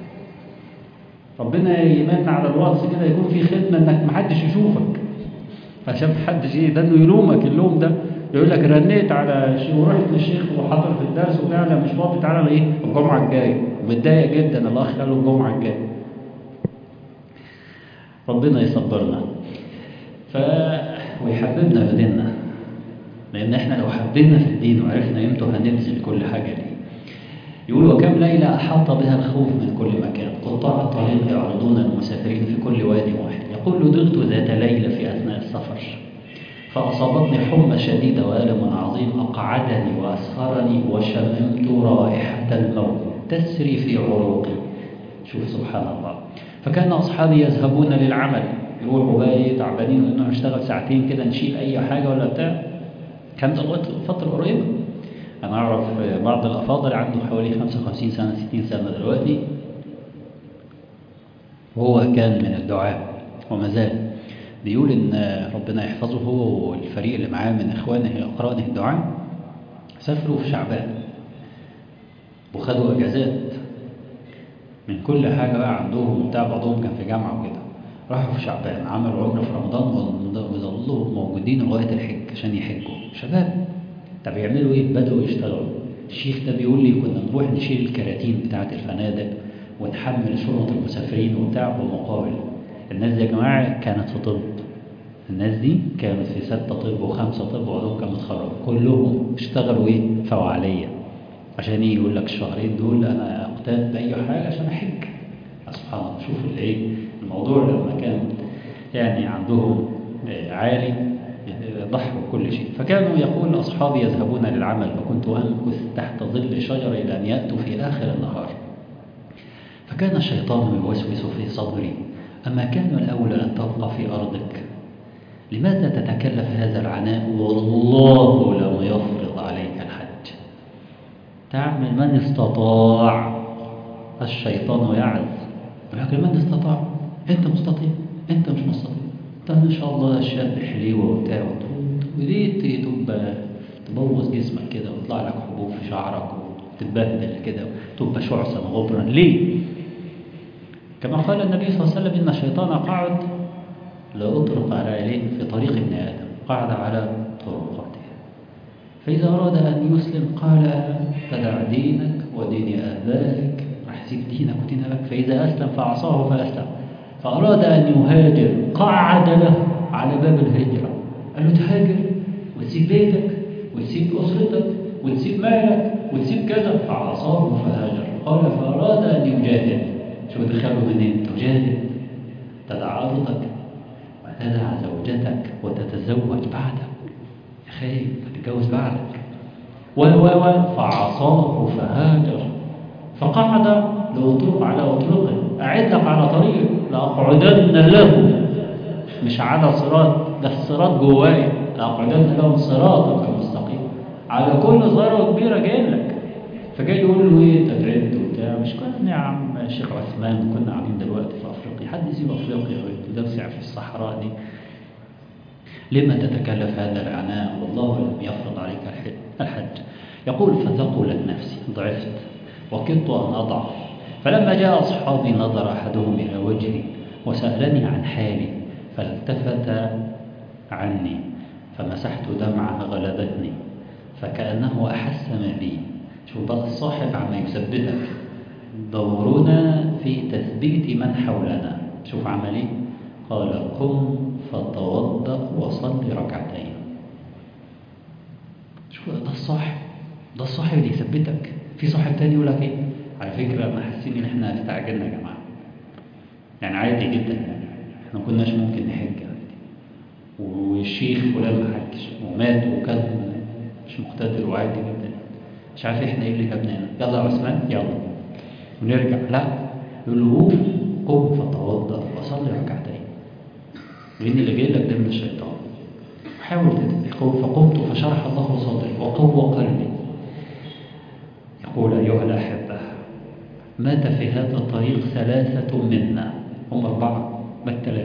ربنا يمن على الواتس كده يكون في خدمه انك محدش يشوفك عشان محدش ايه ده انه يلومك اللوم ده. يقول لك رنيت على شيخ ورحت للشيخ وحضر في الدرس وبتاع، لا مش فاضي تعالى ايه الجمعه الجايه. متضايق جدا الاخ قال له الجمعه الجايه. ربنا يصبرنا ويحببنا في ديننا، لان احنا لو حبينا في الدين وعرفنا قيمته هننزل كل حاجه ليه. يقول وكم ليله احاط بها الخوف من كل مكان، قطاع الطريق يعرضون المسافرين في كل واد واحد. يقول ضغط ذات ليله في اثناء السفر فأصابتني حمى شديدة وألم عظيم أقعدني وأسهرني وشممت رائحة الموت تسري في عروقي. شوف سبحان الله. فكان أصحابي يذهبون للعمل، يروحوا بقى تعبانين إنه نشتغل ساعتين كده نشيل أي حاجة ولا بتاع. كان ده فترة قريبة. أنا أعرف بعض الأفاضل عنده حوالي 55 سنة 60 سنة دلوقتي، وهو كان من الدعاة وما زال. بيقول إن ربنا يحفظه هو والفريق اللي معاه من إخوانه أقرانه الدعاء، سافروا في شعبان وخدوا أجازات من كل حاجة بقى عندهم وبتاع، بعضهم كان في جامعة وكده. راحوا في شعبان عملوا عمرة في رمضان وظلوا موجودين لغاية الحج عشان يحجوا شباب. طب يعملوا إيه؟ بدأوا يشتغلوا. الشيخ ده بيقول لي كنا نروح نشيل الكراتين بتاعة الفنادق ونحمل شنط المسافرين وبتاع بمقابل. الناس دي يا جماعة كانت في طب، الناس دي كانت في 6 طب و5 طب وعلوم كانوا متخرجوا، كلهم اشتغلوا ايه؟ فوعلية. عشان ايه؟ يقول لك الشهرين دول انا اقتات باي حاجة عشان احج. سبحان الله. شوف الايه الموضوع لما كان يعني عندهم عالي ضحوا بكل شيء. فكانوا يقول اصحابي يذهبون للعمل فكنت امكث تحت ظل شجرة الى ان ياتوا في اخر النهار. فكان الشيطان يوسوس في صدري أما كان الأولى أن تبقى في أرضك؟ لماذا تتكلف هذا العناء والله لم يفرض عليك الحج؟ تعمل من استطاع. الشيطان يعز ولكن من استطاع. أنت مستطيع، أنت مش مستطيع. أنت إن شاء الله الشاب حليوة وبتاع وليه تبقى تبوظ جسمك كده ويطلع لك حبوب في شعرك وتتبهدل كده وتبقى شعثا غبرا ليه؟ كما قال النبي صلى الله عليه وسلم إن الشيطان قعد لا أطرق على عينيه في طريق ابن آدم، قعد على طرقاته، فإذا أراد أن يسلم قال فدع دينك ودين آبائك، راح يسيب دينك ودين آبائك. فإذا أسلم فعصاه فأسلم. فأراد أن يهاجر قعد له على باب الهجرة، قال له تهاجر وتسيب بيتك؟ وتسيب أسرتك وتسيب مالك وتسيب كذا. فعصاه فهاجر. قال فأراد أن يجاهد. شو دخله منين؟ تجاهد، تدع أرضك وتدع زوجتك وتتزوج بعدك، يا أخي تتجوز بعدك فعصاه فهاجر. فقعد على أطرقه، أعد لك على طريق لأقعدن له، مش على صراط، ده الصراط جوايا، لأقعدن له صراطك المستقيم. على كل صغيرة وكبيرة جاي لك. فجاي يقول له ايه، انت تعبت وبتاع. مش كنا يا عم شيخ عثمان كنا قاعدين دلوقتي في افريقيا، حد يسيب افريقيا ويدرس في الصحراء دي؟ لما تتكلف هذا العناء والله لم يفرض عليك الحج؟ يقول فثقلت نفسي، ضعفت وكدت أن أضعف. فلما جاء أصحابي نظر أحدهم إلى وجهي وسألني عن حالي، فالتفت عني فمسحت دمعة غلبتني فكأنه أحس ما بي. شوف بقى الصاحب عما يثبتك. دورنا في تثبيت من حولنا. شوف عملي، قال قم فتوضأ وصل ركعتين. شوف ده الصاحب، ده الصاحب اللي يثبتك. في صاحب تاني يقول لك ايه، على فكرة احنا حاسين ان احنا استعجلنا يا جماعة، يعني عادي جدا، يعني احنا ما كناش ممكن نحج عادي، والشيخ فلان ما حجش ومات وكان مش مقتدر وعادي جدا، مش عارف احنا ايه اللي جابنا هنا، يلا يا عثمان يلا ونرجع. لا، يقول له قم فتوضأ وصلي ركعتين، لان اللي جاي لك ده من الشيطان. حاول تقول فقمت فشرح الله صدري وقوى قلبي. يقول أيها الأحبة، مات في هذا الطريق 3 منا، هم 4 بل 3،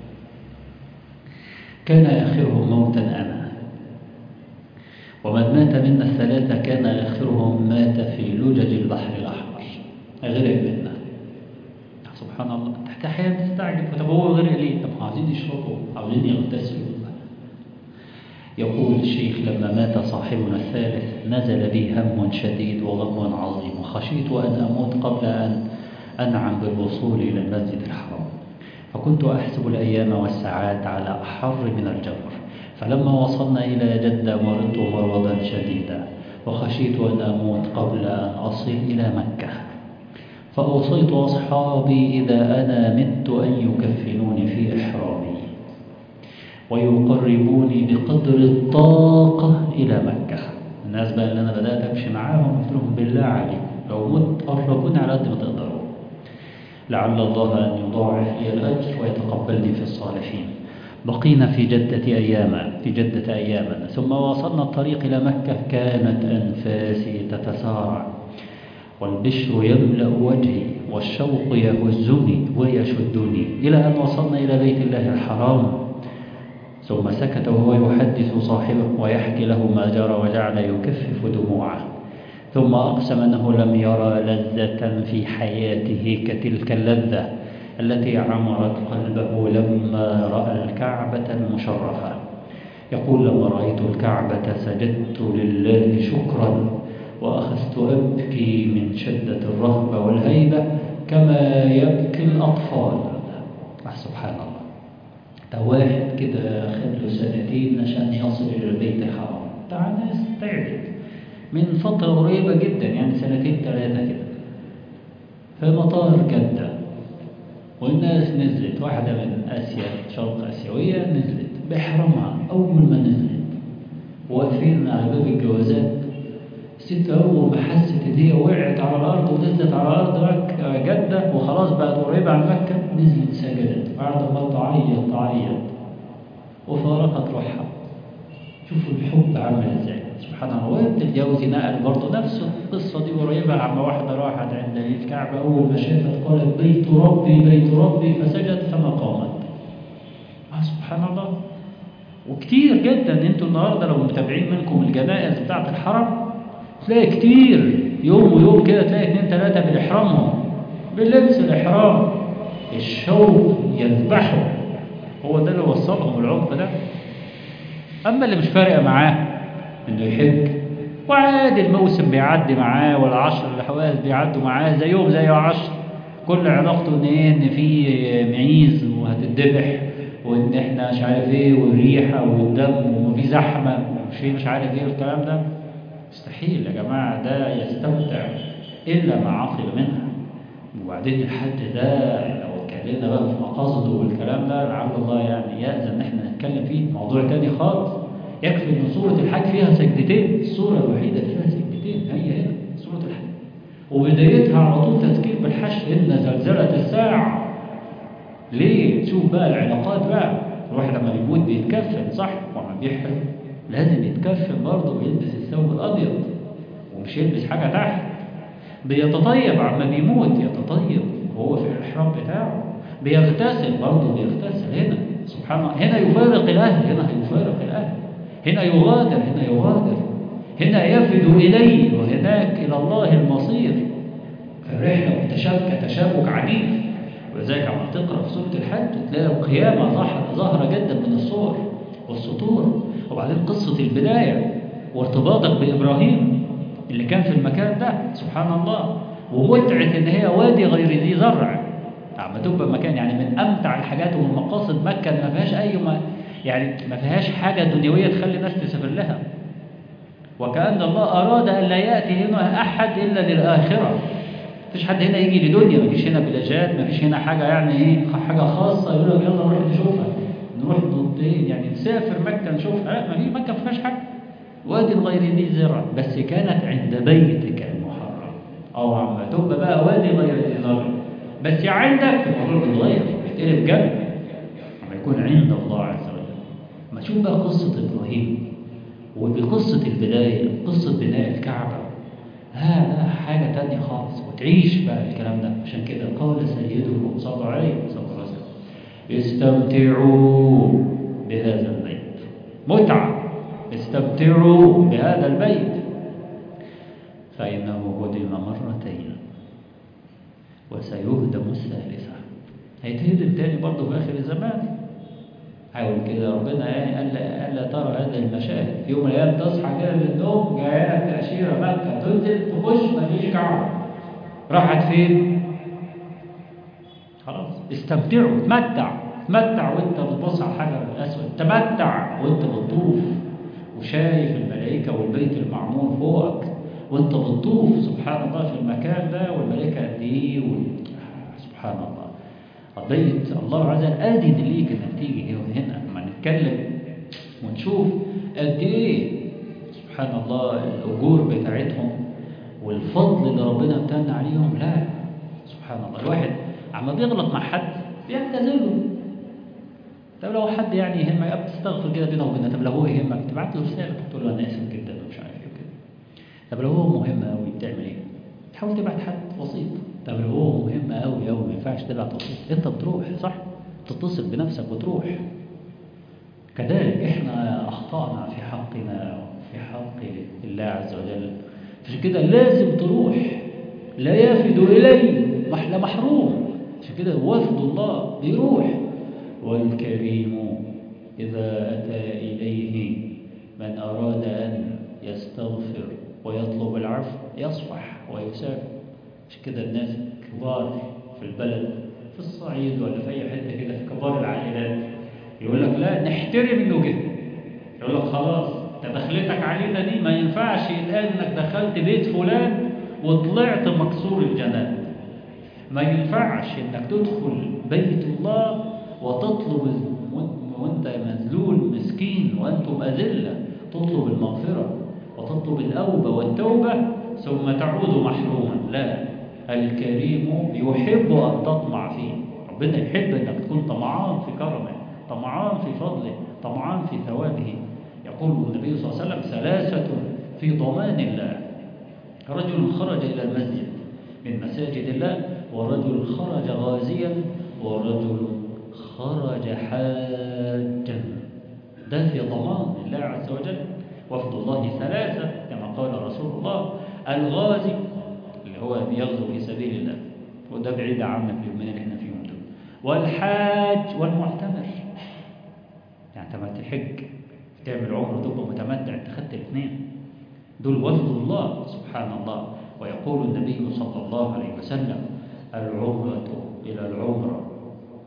كان آخرهم موتا أنا، ومن مات منا 3 كان آخرهم مات في لجج البحر الأحمر، غرق منا. سبحان الله، تحت أحيانا تستعجب، طب هو غرق ليه؟ طب عاوزين يشربوا، عاوزين يغتسلوا. يقول الشيخ لما مات صاحبنا الثالث نزل بي هم شديد وغم عظيم، وخشيت أن أموت قبل أن أنعم بالوصول إلى المسجد الحرام، فكنت أحسب الأيام والساعات على أحر من الجمر. فلما وصلنا إلى جدة مرضت مرضا شديدا وخشيت أن أموت قبل أن أصل إلى مكة، فأوصيت أصحابي إذا أنا مت أن يكفنوني في إحرامي ويقربوني بقدر الطاقة إلى مكة. الناس بقى اللي أنا بدأت أمشي معاهم قلت لهم بالله عليكم لو مت قربوني على قد ما تقدروا، لعل الله أن يضاعف لي الأجر ويتقبلني في الصالحين. بقينا في جدة أياما ثم واصلنا الطريق إلى مكة. كانت أنفاسي تتسارع والبشر يملأ وجهي والشوق يهزني ويشدني إلى أن وصلنا إلى بيت الله الحرام. ثم سكت وهو يحدث صاحبه ويحكي له ما جرى وجعل يكفف دموعه، ثم أقسم أنه لم يرى لذة في حياته كتلك اللذة التي عمرت قلبه لما رأى الكعبة المشرفة. يقول لما رأيت الكعبة سجدت لله شكرا وأخذت أبكي من شدة الرهبة والهيبة كما يبكي الأطفال. سبحان الله، ده واحد كده خد له 2 عشان يصل إلى البيت الحرام. ده ناس تعبت من فترة قريبة جدا، يعني 2-3 كده، في مطار جدة، والناس نزلت، واحدة من آسيا شرق آسيوية نزلت بإحرامها. أول ما نزلت واقفين على باب الجوازات، الست أول ما حست إن هي وقعت على الأرض ونزلت على أرض جدة وخلاص بقت قريبة عن مكة، نزلت سجدت وقعدت بقى تعيط وفارقت روحها. شوفوا الحب عامل ازاي، سبحان الله. وابن الجوزي نقل برضه نفس القصة دي قريبة، عما واحدة راحت عند الكعبة أول ما شافت قالت بيت ربي بيت ربي فسجد فما قامت. سبحان الله. وكتير جدا انتوا النهارده لو متابعين منكم الجنائز بتاعة الحرم تلاقي كتير يوم ويوم كده، تلاقي 2-3 بالإحرامهم بلبس الإحرام، الشوق يذبحوا. هو ده اللي وصلهم العمق ده. أما اللي مش فارقة معاه إنه يحج وعادي الموسم بيعدي معاه والعشر الحواس بيعدوا معاه زيهم زي 10، كل علاقته إن في معيز وهتتذبح وإن إحنا مش عارف إيه والريحة والدم وفي زحمة وفي مش عارف إيه والكلام ده. مستحيل يا جماعة ده يستمتع إلا مع عقل منها. وبعدين الحد ده لو اتكلمنا بقى في مقاصده والكلام ده لعل الله يعني يأذن إن إحنا نتكلم فيه موضوع تاني خالص. يكفي إن سورة الحج فيها سجدتين، السورة الوحيدة اللي فيها سجدتين هي سورة الحج، وبدايتها على طول تذكير بالحشر إن زلزلة الساعة. ليه؟ تشوف بقى العلاقات بقى. الواحد لما بيموت بيتكفن صح، وما بيحرم لازم يتكفن برضه ويلبس الثوب الأبيض ومش يلبس حاجة تحت. بيتطيب عما بيموت، يتطيب وهو في الإحرام بتاعه. بيغتسل برضه، بيغتسل هنا سبحان الله. هنا يفارق الأهل، هنا يفارق الأهل، هنا يغادر، هنا يغادر، هنا يفد إليه وهناك إلى الله المصير. فالرحلة متشابكة تشابك عنيف. ولذلك عم تقرأ في سورة الحج تلاقي القيامة ظاهرة جدا من الصور والسطور. وبعدين قصة البداية وارتباطك بإبراهيم اللي كان في المكان ده سبحان الله، ومتعة إن هي وادي غير ذي زرع. عم تبقى مكان يعني من أمتع الحاجات ومن مقاصد مكة، ما فيهاش يعني ما فيهاش حاجة دنيوية تخلي الناس تسافر لها. وكأن الله أراد أن لا يأتي هنا أحد إلا للآخرة. مفيش حد هنا يجي لدنيا، مفيش هنا بلاجات، مفيش هنا حاجة يعني إيه حاجة خاصة يقول لك يلا نروح نشوفها، نروح ضدين يعني نسافر مكة نشوفها. لا، ما في مكة ما فيهاش حاجة، وادي غير ذي زرع، بس كانت عند بيتك المحرم. أو عم تبقى بقى وادي غير ذي زرع بس عندك الموضوع بيتغير، بيتقلب جنب لما يكون عند الله عز وجل. ما تشوف بقى قصة إبراهيم وبقصة البداية، قصة بناء الكعبة، هذا حاجة تانية خالص. وتعيش بقى الكلام ده. عشان كده قال سيدهم صلى الله عليه وسلم استمتعوا بهذا البيت. متعة، استمتعوا بهذا البيت فإنه هدم مرتين وسيهدم الثالثة. هيتهدم تاني برضه في آخر الزمان. حاول كده ربنا ألا ترى هذه المشاهد. في يوم من الأيام تصحى كده من النوم جايلك تأشيرة مكة، تنزل تخش مفيش كعبة. راحت فين؟ خلاص. استمتعوا، تمتع وانت بتبص على الحجر الأسود، تمتع وانت بتطوف وشايف الملائكة والبيت المعمور فوقك وانت بتطوف سبحان الله في المكان ده، والملائكة قد ايه سبحان الله. البيت الله عز وجل أذن ليك انك تيجي هنا لما نتكلم ونشوف قد ايه سبحان الله الأجور بتاعتهم والفضل اللي ربنا امتن عليهم. لا سبحان الله، الواحد عما بيغلط مع حد بيعتذره. طب لو حد يعني يهمك تستغفر كده بينه وبينه. طب لو هو يهمك تبعت له رسالة تقول له انا اسف جدا ومش عارف ايه وكده. طب لو هو مهم قوي بتعمل ايه؟ تحاول تبعت حد وسيط. طب لو هو مهم قوي قوي ما ينفعش تبعت وسيط، انت بتروح صح؟ تتصل بنفسك وتروح. كذلك احنا اخطأنا في حقنا وفي حق الله عز وجل، عشان كده لازم تروح. لا يفد إليه محروم. عشان كده وفد الله بيروح. والكريم إذا أتى إليه من أراد أن يستغفر ويطلب العفو يصفح ويسامح. عشان كده الناس كبار في البلد في الصعيد ولا في أي حتة كده، في كبار العائلات يقول لك لا نحترم إنه جه. يقول لك خلاص تدخلتك علينا دي ما ينفعش الآن إنك دخلت بيت فلان وطلعت مكسور الجنان. ما ينفعش إنك تدخل بيت الله وتطلب وأنت مذلول مسكين وأنتم أذلة، تطلب المغفرة وتطلب الأوبة والتوبة ثم تعود محروما. لا، الكريم يحب أن تطمع فيه. ربنا يحب أنك تكون طمعان في كرمه، طمعان في فضله، طمعان في ثوابه. يقول النبي صلى الله عليه وسلم ثلاثة في ضمان الله: رجل خرج إلى المسجد من مساجد الله، ورجل خرج غازيا، ورجل خرج حاجا. ده في ضمان الله عز وجل. وفد الله ثلاثة كما قال رسول الله: الغازي اللي هو بيغزو في سبيل الله وده بعيد عنك اليومين اللي احنا فيهم دول، والحاج والمعتمر. يعني انت ما تحج تعمل عمره تبقى متمتع، انت خدت الاثنين دول وفد الله سبحان الله. ويقول النبي صلى الله عليه وسلم: العمرة إلى العمرة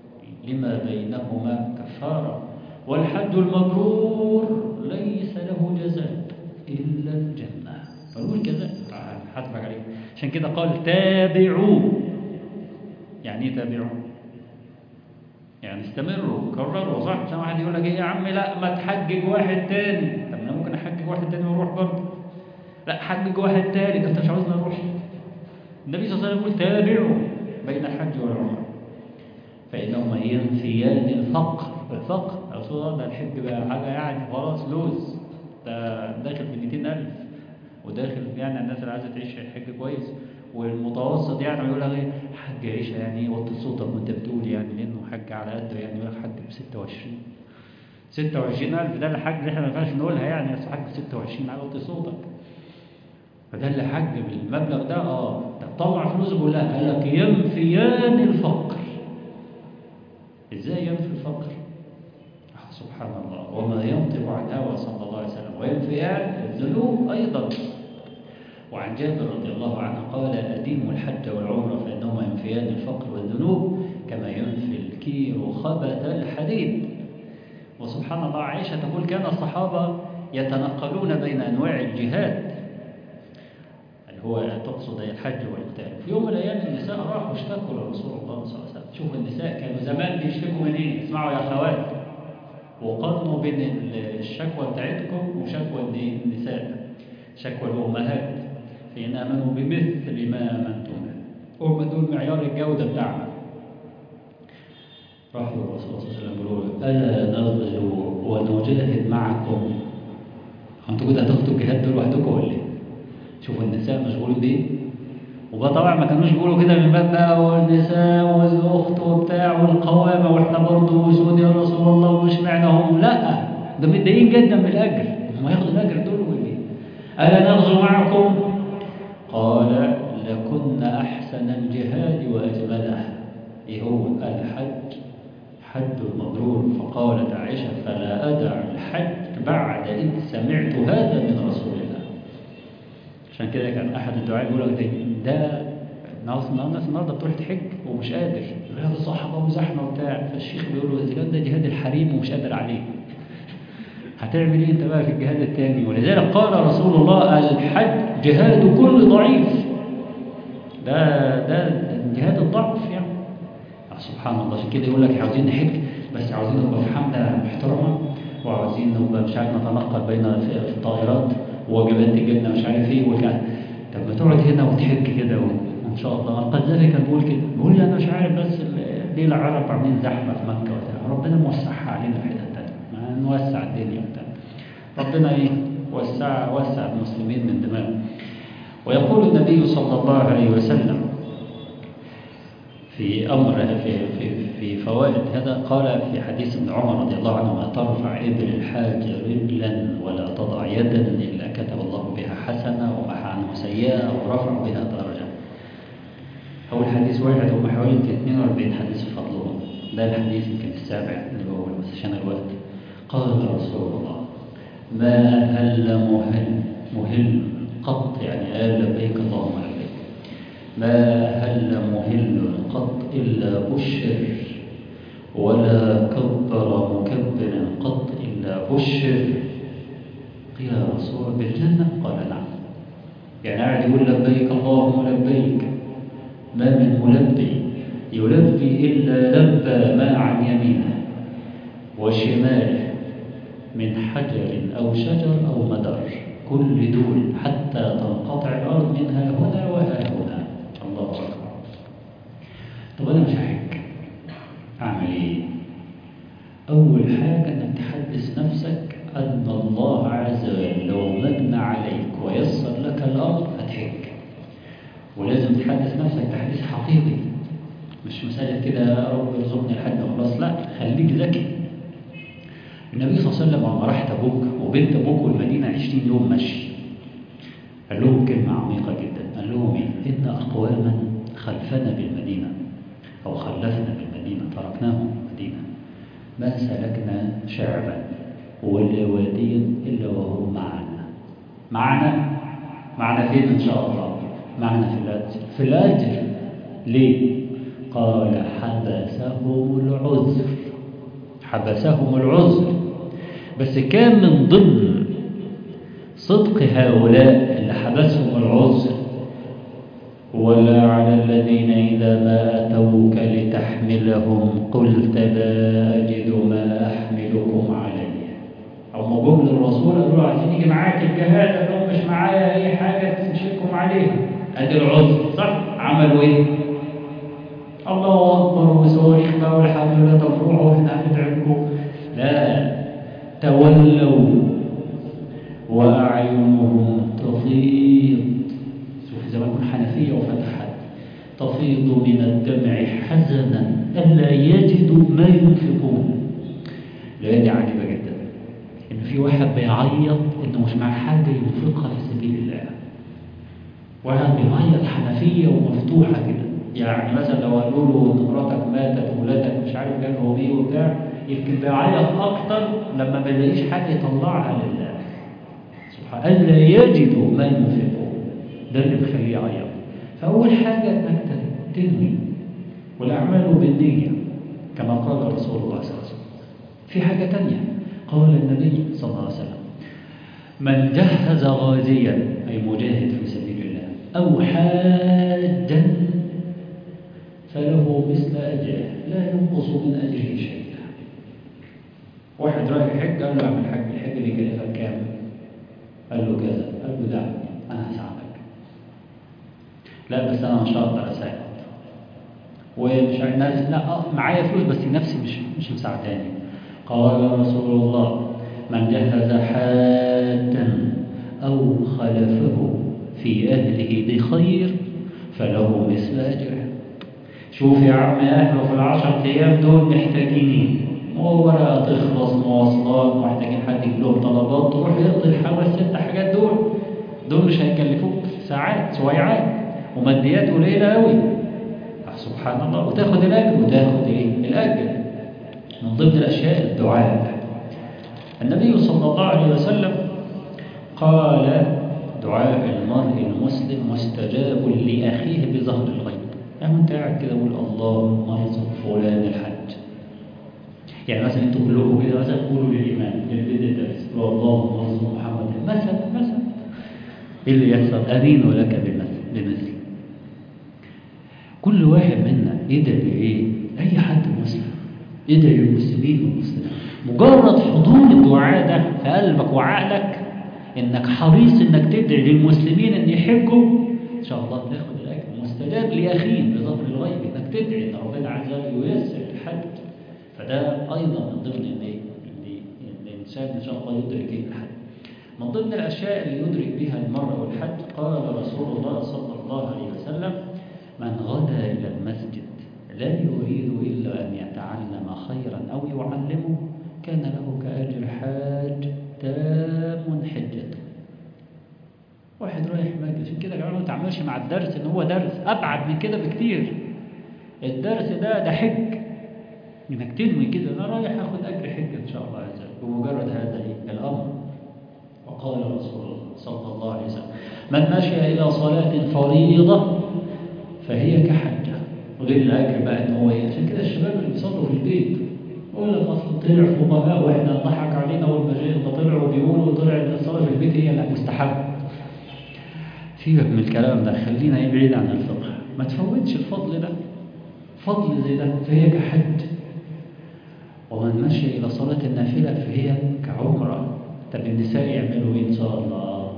لما بينهما كفارة، والحج المبرور ليس له جزاء إلا الجنة، ملوش جزاء حسبك عليه. عشان كده قال تابعوا. يعني ايه تابعوا؟ يعني استمروا كرروا، صح؟ عشان واحد يقول لك ايه يا عم لا ما تحجج واحد تاني، طب انا ممكن احجج واحد تاني واروح برضه. لا حجج واحد تالت، انت مش عاوزني اروح. النبي صلى الله عليه وسلم يقول تابعوا بين الحج والعمره فانهما ينفيان الفقر. الفقر رسول الله ده الحج بقى حاجه يعني خلاص لوز، ده داخل ب 200,000 وداخل يعني الناس اللي عايزه تعيش حج كويس، والمتوسط يعني يقول لك ايه حج عيشه يعني وطي صوتك وانت بتقول يعني لانه حج على قده يعني يقول لك حج ب 26,000 ده الحج اللي احنا ما ينفعش نقولها يعني، بس حج ب 26 على وطي صوتك. فده اللي حج بالمبلغ ده تطلع فلوسك كلها. قال لك ينفيان الفقر. ازاي ينفي الفقر؟ سبحان الله، وما ينطق عن هوى صلى الله عليه وسلم. وينفيان الذنوب ايضا. وعن جابر رضي الله عنه قال أديموا الحج والعمرة فإنهما ينفيان الفقر والذنوب كما ينفي الكير خبث الحديد. وسبحان الله عائشة تقول كان الصحابة يتنقلون بين أنواع الجهاد، اللي هو تقصد الحج والقتال. في يوم من الأيام النساء راحوا اشتكوا لرسول الله صلى الله عليه وسلم. شوفوا النساء كانوا زمان بيشتكوا من ايه؟ اسمعوا يا أخوات، وقارنوا بين الشكوى بتاعتكم وشكوى النساء، شكوى الأمهات، فإن آمنوا بمثل ما آمنتم به. هم دول معيار الجودة بتاعنا. راحوا الرسول صلى الله عليه وسلم يقولوا ألا نغزو ونجاهد معكم؟ أنتوا كده هتاخدوا الجهاد دول وحدكم ولا إيه؟ شوفوا النساء مشغولين بإيه؟ وطبعا ما كانوش بيقولوا كده من باب بقى والنساء والأخت وبتاع والقوامة وإحنا برضه وسود يا رسول الله ومش معنى هم، لا ده متضايقين جدا من الأجر، هم هياخدوا الأجر دول ولا إيه؟ ألا نغزو معكم؟ قال لكن أحسن الجهاد وأجمله. إيه هو؟ الحج، حج المبرور. فقالت عائشة فلا أدع الحج بعد إذ سمعت هذا من رسول الله. عشان كده كان أحد الدعاء يقول لك ده الناس النهارده بتروح تحج ومش قادر، غير الصحابة وزحمة وبتاع، فالشيخ بيقول له إذا كان ده جهاد الحريم ومش قادر عليه هتعمل ايه انت بقى في الجهاد الثاني؟ ولذلك قال رسول الله الحج جهاد كل ضعيف. ده جهاد الضعف يعني. سبحان الله. عشان كده يقول لك عاوزين نحج بس عاوزين نبقى في حمله محترمه، وعاوزين نبقى مش عارف نتنقل بين في الطائرات، ووجبات تجيبنا مش عارف ايه وكده. طب ما تقعد هنا وتحج كده وان شاء الله. القذافي كان بيقول كده، بيقول لي انا مش عارف بس ليه العرب عاملين زحمه في مكه وبتاع، ربنا موسعها علينا في حته ثانيه، ما نوسع الدنيا وبتاع. ربنا ايه وسع المسلمين من دماغه. ويقول النبي صلى الله عليه وسلم في أمر في فوائد هذا، قال في حديث ابن عمر رضي الله عنه ما ترفع إبل الحاج رجلا ولا تضع يدا إلا كتب الله بها حسنة ومحى عنه سيئة ورفع بها درجة. أول حديث واحد هم حوالي 42 حديث فضلهم، ده الحديث يمكن السابع اللي بقوله بس عشان الوقت. قال رسول الله ما هل مهل قط، يعني قال لبيك اللهم لبيك، ما هل مهل قط إلا بشر ولا كبر مكبر قط إلا بشر. قيل يا رسول بالجنة؟ قال نعم. يعني قاعد يقول لبيك اللهم لبيك، ما من ملبي يلبي إلا لبى ما عن يمينه وشماله من حجر أو شجر أو مدر، كل دول حتى تنقطع الأرض منها هنا وها هنا. الله أكبر. طب أنا مش هحج، أعمل إيه؟ أول حاجة أنك تحدث نفسك أن الله عز وجل لو من عليك ويسر لك الأرض هتحج. ولازم تحدث نفسك تحديث حقيقي، مش مسألة كده يا رب ارزقني الحج وخلاص، لا خليك ذكي. النبي صلى الله عليه وسلم لما راح تبوك وبين تبوك والمدينة 20 يوم مشي، قال لهم كلمة عميقة جدا. قال لهم إيه؟ إن أقواما خلفنا بالمدينة أو خلفنا بالمدينة تركناهم بالمدينة ما سلكنا شعبا ولا واديا إلا وهم معنا فين إن شاء الله؟ معنا في الأجر. في الأجر ليه؟ قال حبسهم العذر. حبسهم العذر. بس كان من ضمن صدق هؤلاء اللي حبسهم العذر: ولا على الذين إذا ما أتوك لتحملهم قلت لا أجد ما أحملكم عليه. أو مجمل الرسول قالوا له عايزين يجي معاك الجهاد، قال لهم مش معايا أي حاجة تمشيكم عليها. أدي العذر صح؟ عملوا إيه؟ الله أكبر وصواريخ بقى والحمد لله تفرحوا وإحنا هندعمكم. لا، تولوا وأعينهم تفيض. شوف زمان حنفية وفتحت، تفيض من الدمع حزنا ألا يجدوا ما ينفقون. الآية دي عجيبة جدا، إن في واحد بيعيط إنه مش معاه حاجة ينفقها في سبيل الله. واحد بيعيط حنفية ومفتوحة كده، يعني مثلا لو قالوا له إن مراتك ماتت وولادك مش عارف جالهم إيه وبتاع، يمكن بيعيط أكتر لما ما بيلاقيش حاجة يطلعها لله سبحانه، ألا يجدوا ما ينفقون. ده اللي بيخليه يعيط. فأول حاجة إنك تنوي، والأعمال بالنية كما قال رسول الله صلى الله عليه وسلم. في حاجة تانية قال النبي صلى الله عليه وسلم: من جهز غازيا أي مجاهد في سبيل الله أو حاجا فله مثل أجره لا ينقص من أجره شيئا. واحد رايح يحج، قال له اعمل حج، الحج دي كلفك كام؟ قال له كذا. قال له دعني أنا هساعدك. لا بس أنا مش هقدر أساعد، ومش الناس لا معايا فلوس بس نفسي مش مساعداني. قال رسول الله: من جهز حاجا أو خلفه في أهله بخير فله مثل أجره. شوف يا عم أهله في ال10 أيام دول محتاجين ورقة تخلص، مواصلات، محتاجين حد يجيب لهم طلبات، تروح يقضي ال5-6 حاجات دول مش هيكلفوك ساعات، سويعات وماديات قليلة قوي. سبحان الله. وتاخد الأجر، وتاخد إيه؟ الأجر. من ضمن الأشياء الدعاء. النبي صلى الله عليه وسلم قال: دعاء المرء المسلم مستجاب لأخيه بظهر الغيب. يعني أنت قاعد كده قول اللهم ارزق فلان الحج. يعني مثلا أنتوا كلكم كده مثلا قولوا للإمام اللي بيدي الدرس: اللهم ارزق محمد مثلا إيه اللي يحصل؟ أمين لك بمثل. كل واحد منا يدعي لإيه؟ أي حد مسلم يدعي للمسلمين والمسلمات. مجرد حضور الدعاء ده في قلبك وعقلك، إنك حريص إنك تدعي للمسلمين إن يحجوا، إن شاء الله تاخد الأجر. مستجاب لأخيه بظهر الغيب، إنك تدعي إن ربنا عز وجل ييسر الحج. فده أيضا من ضمن اللي الإنسان إن شاء الله يدرك به الحج. من ضمن الأشياء اللي يدرك بها المرء والحج قال رسول الله صلى الله عليه وسلم: من غدا إلى المسجد لا يريد إلا أن يتعلم خيرا أو يعلمه كان له كأجر حاج تام حجته. واحد رايح مجلس كده يا جماعة، ما تعملش مع الدرس إن هو درس، أبعد من كده بكتير. الدرس ده حج، إنك تنوي كده أنا رايح أخذ أجر حج إن شاء الله عز وجل بمجرد هذا الأمر. وقال رسول الله صلى الله عليه وسلم: من مشي إلى صلاة فريضة فهي كحجة. وغير الأجر بقى إن هو عشان كده الشباب اللي بيصلوا في البيت يقول لك أصل طلع فقهاء وإحنا ضحك علينا والمشايخ ده طلعوا بيقولوا طلع إن الصلاة في البيت هي المستحب. سيبك من الكلام ده، خلينا بعيد عن الفقه. ما تفوتش الفضل ده، فضل زي ده فهي كحج. ومن مشي إلى صلاة النافلة فهي كعمرة. طب النساء يعملوا إيه إن شاء الله؟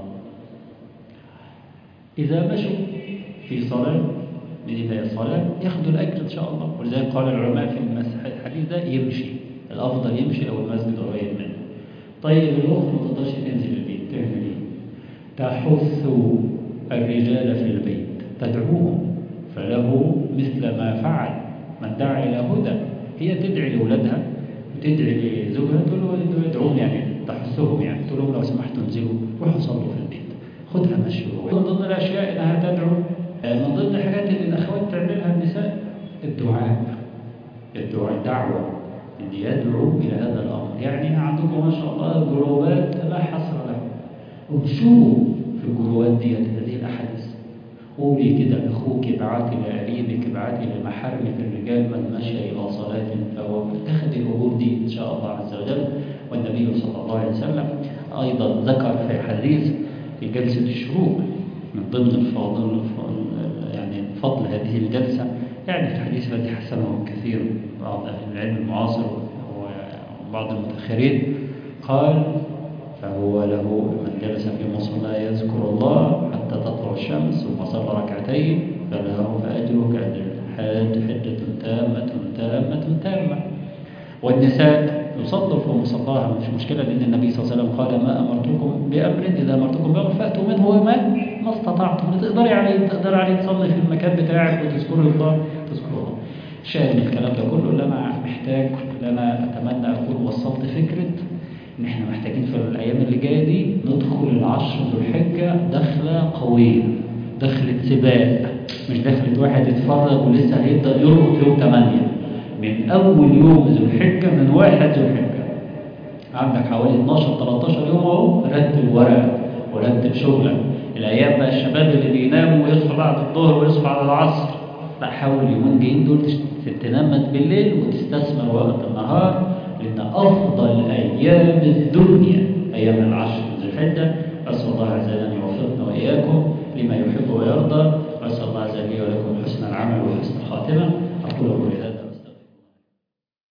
إذا مشوا في صلاة من هي الصلاة ياخدوا الأجر إن شاء الله. ولذلك قال العلماء في الحديث ده يمشي، الأفضل يمشي لو المسجد قريب منه. طيب الأخت ما تقدرش تنزل البيت تعمل إيه؟ تحث الرجال في البيت، تدعوهم فله مثل ما فعل من دعا إلى هدى. هي تدعي لأولادها وتدعي لزوجها، تقول له ادعوهم، يعني تحثهم، يعني تقول لهم لو سمحتوا انزلوا روحوا صلوا في البيت، خدها مشي. من ضمن الأشياء إنها تدعو. من ضمن الحاجات اللي الأخوات تعملها النساء الدعاء دعوة إن يدعو إلى هذا الأمر. يعني عندكم ما شاء الله جروبات لا حصر لها، وشوفوا في الجروبات دي هذه الأحاديث قولي كده لأخوك ابعتي لقريبك ابعتي لمحارمك الرجال من مشى إلى صلاة فهو متخذ الأمور دي إن شاء الله عز وجل. والنبي صلى الله عليه وسلم أيضا ذكر في حديث في جلسة الشروق من ضمن الفضل يعني فضل هذه الجلسة، يعني في الحديث الذي حسنه كثير بعض أهل العلم المعاصر وبعض المتأخرين قال فهو له من جلس في مصلى يذكر الله حتى تطلع الشمس ثم صلى ركعتين فله فأجره كأجر الحاج حجة تامة تامة تامة. والنساء يصلوا في مصلاها مش مشكلة، لأن النبي صلى الله عليه وسلم قال ما أمرتكم بأمر إذا أمرتكم بأمر فأتوا منه ما استطعتم. تقدري عليه تصلي في المكان بتاعك وتذكر الله تذكر الله. شاهد من الكلام ده كله اللي أنا محتاج، اللي أنا أتمنى أكون وصلت فكرة إن إحنا محتاجين في الأيام اللي جاية دي ندخل العشر ذو الحجة دخلة قوية، دخلة سباق، مش دخلة واحد يتفرج ولسه هيبدأ يربط يوم 8. من أول يوم ذو الحجة من 1 ذو الحجة عندك حوالي 12-13 يوم أهو. رتب ورقك ورتب شغلك. الأيام بقى الشباب اللي بيناموا ويصحوا بعد الظهر ويصحوا على العصر، لا حاول اليومين جايين دول تنام بالليل وتستثمر وقت النهار، لأن أفضل أيام الدنيا أيام العشر ذو الحجة. أسأل الله عز وجل أن يوفقنا وإياكم لما يحب ويرضى، وأسأل الله عز وجل ولكم حسن العمل وحسن الخاتمة.